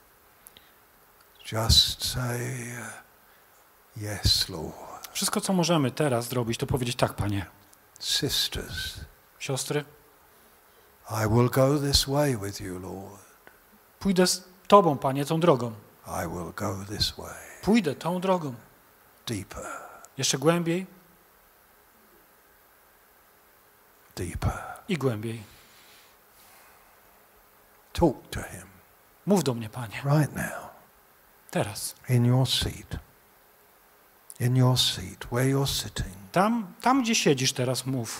S1: just say, yes, Lord.
S2: Wszystko, co możemy teraz zrobić, to powiedzieć tak, Panie.
S1: Sisters,
S2: Siostry,
S1: I will go this way with you, Lord.
S2: pójdę z Tobą, Panie, tą drogą.
S1: I will go this way.
S2: Pójdę tą drogą.
S1: Deeper,
S2: Jeszcze głębiej
S1: deeper.
S2: i głębiej.
S1: Talk to him
S2: Mów do mnie, Panie,
S1: right now,
S2: teraz.
S1: in your seat. In your seat, where you're sitting.
S2: Tam, tam gdzie siedzisz teraz, mów.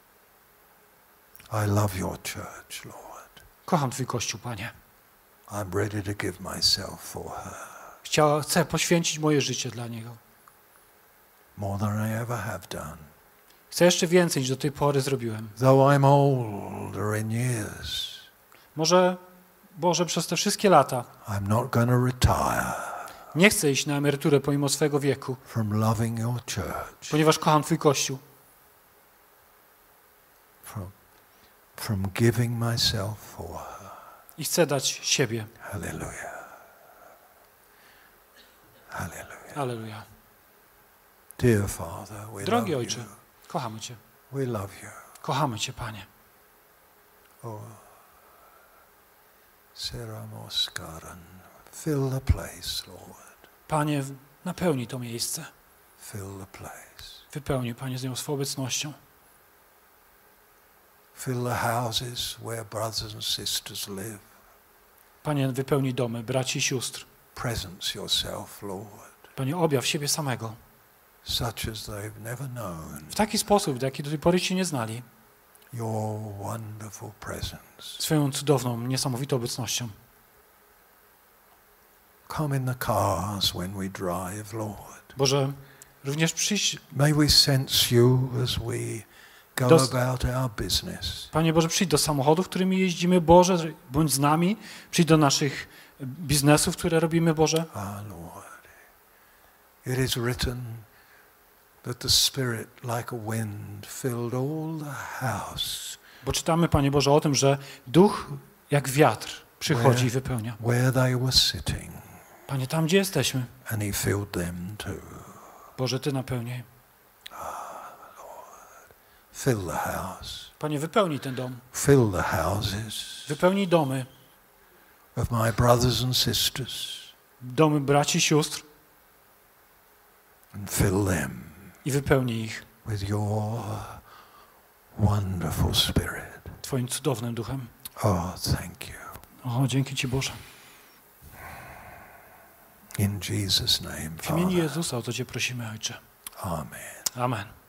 S1: I love your church, Lord.
S2: Kocham Twój Kościół, Panie.
S1: I'm ready to give myself for her.
S2: Chciała, chcę poświęcić moje życie dla Niego.
S1: More than I ever have done.
S2: Chcę jeszcze więcej niż do tej pory zrobiłem.
S1: Though I'm older in years,
S2: Może, Boże, przez te wszystkie lata
S1: I'm not going to retire
S2: nie chcę iść na emeryturę pomimo swojego wieku,
S1: from loving your church,
S2: ponieważ kocham Twój Kościół.
S1: from, from giving myself for her.
S2: I chcę dać siebie.
S1: Hallelujah. Hallelujah.
S2: Alleluja.
S1: Dear Father, we
S2: Drogi
S1: love
S2: Ojcze,
S1: you.
S2: kochamy Cię.
S1: We love you.
S2: Kochamy Cię, Panie.
S1: Oh, Seramoskaran. Fill the place, Lord.
S2: Panie, napełnij to miejsce.
S1: Fill the place.
S2: Wypełnij, Panie, z nią swoją obecnością.
S1: Fill the houses where brothers and sisters live.
S2: Panie, wypełnij domy braci i sióstr.
S1: Presence yourself, Lord,
S2: Panie, objaw siebie samego.
S1: such as they've never known.
S2: W taki sposób, w jaki do tej pory Cię nie znali.
S1: Your wonderful presence.
S2: Swoją cudowną, niesamowitą obecnością.
S1: Come in the cars when we drive, Lord.
S2: Boże, również przyjść,
S1: May we sense you as we go
S2: Dos-
S1: about our business.
S2: Panie Boże, przyjdź do samochodów, którymi jeździmy, Boże, bądź z nami. Przyjdź do naszych biznesów, które robimy, Boże.
S1: Ah, Lord. It is written that the Spirit, like a wind, filled all the house
S2: Bo czytamy, Panie Boże, o tym, że Duch jak wiatr przychodzi i wypełnia.
S1: where they were sitting,
S2: Panie, tam gdzie jesteśmy,
S1: and He filled them too.
S2: Boże, Ty napełniaj.
S1: Fill the house.
S2: Panie, wypełnij ten dom.
S1: Fill the houses
S2: Wypełnij domy,
S1: of my brothers and sisters,
S2: domy braci i sióstr
S1: and fill them
S2: i wypełnij ich
S1: with your wonderful Spirit.
S2: Twoim cudownym duchem.
S1: Oh, thank you.
S2: O, dzięki Ci, Boże.
S1: In Jesus' name,
S2: W imieniu
S1: Father.
S2: Jezusa o to Cię prosimy, Ojcze.
S1: Amen.
S2: Amen.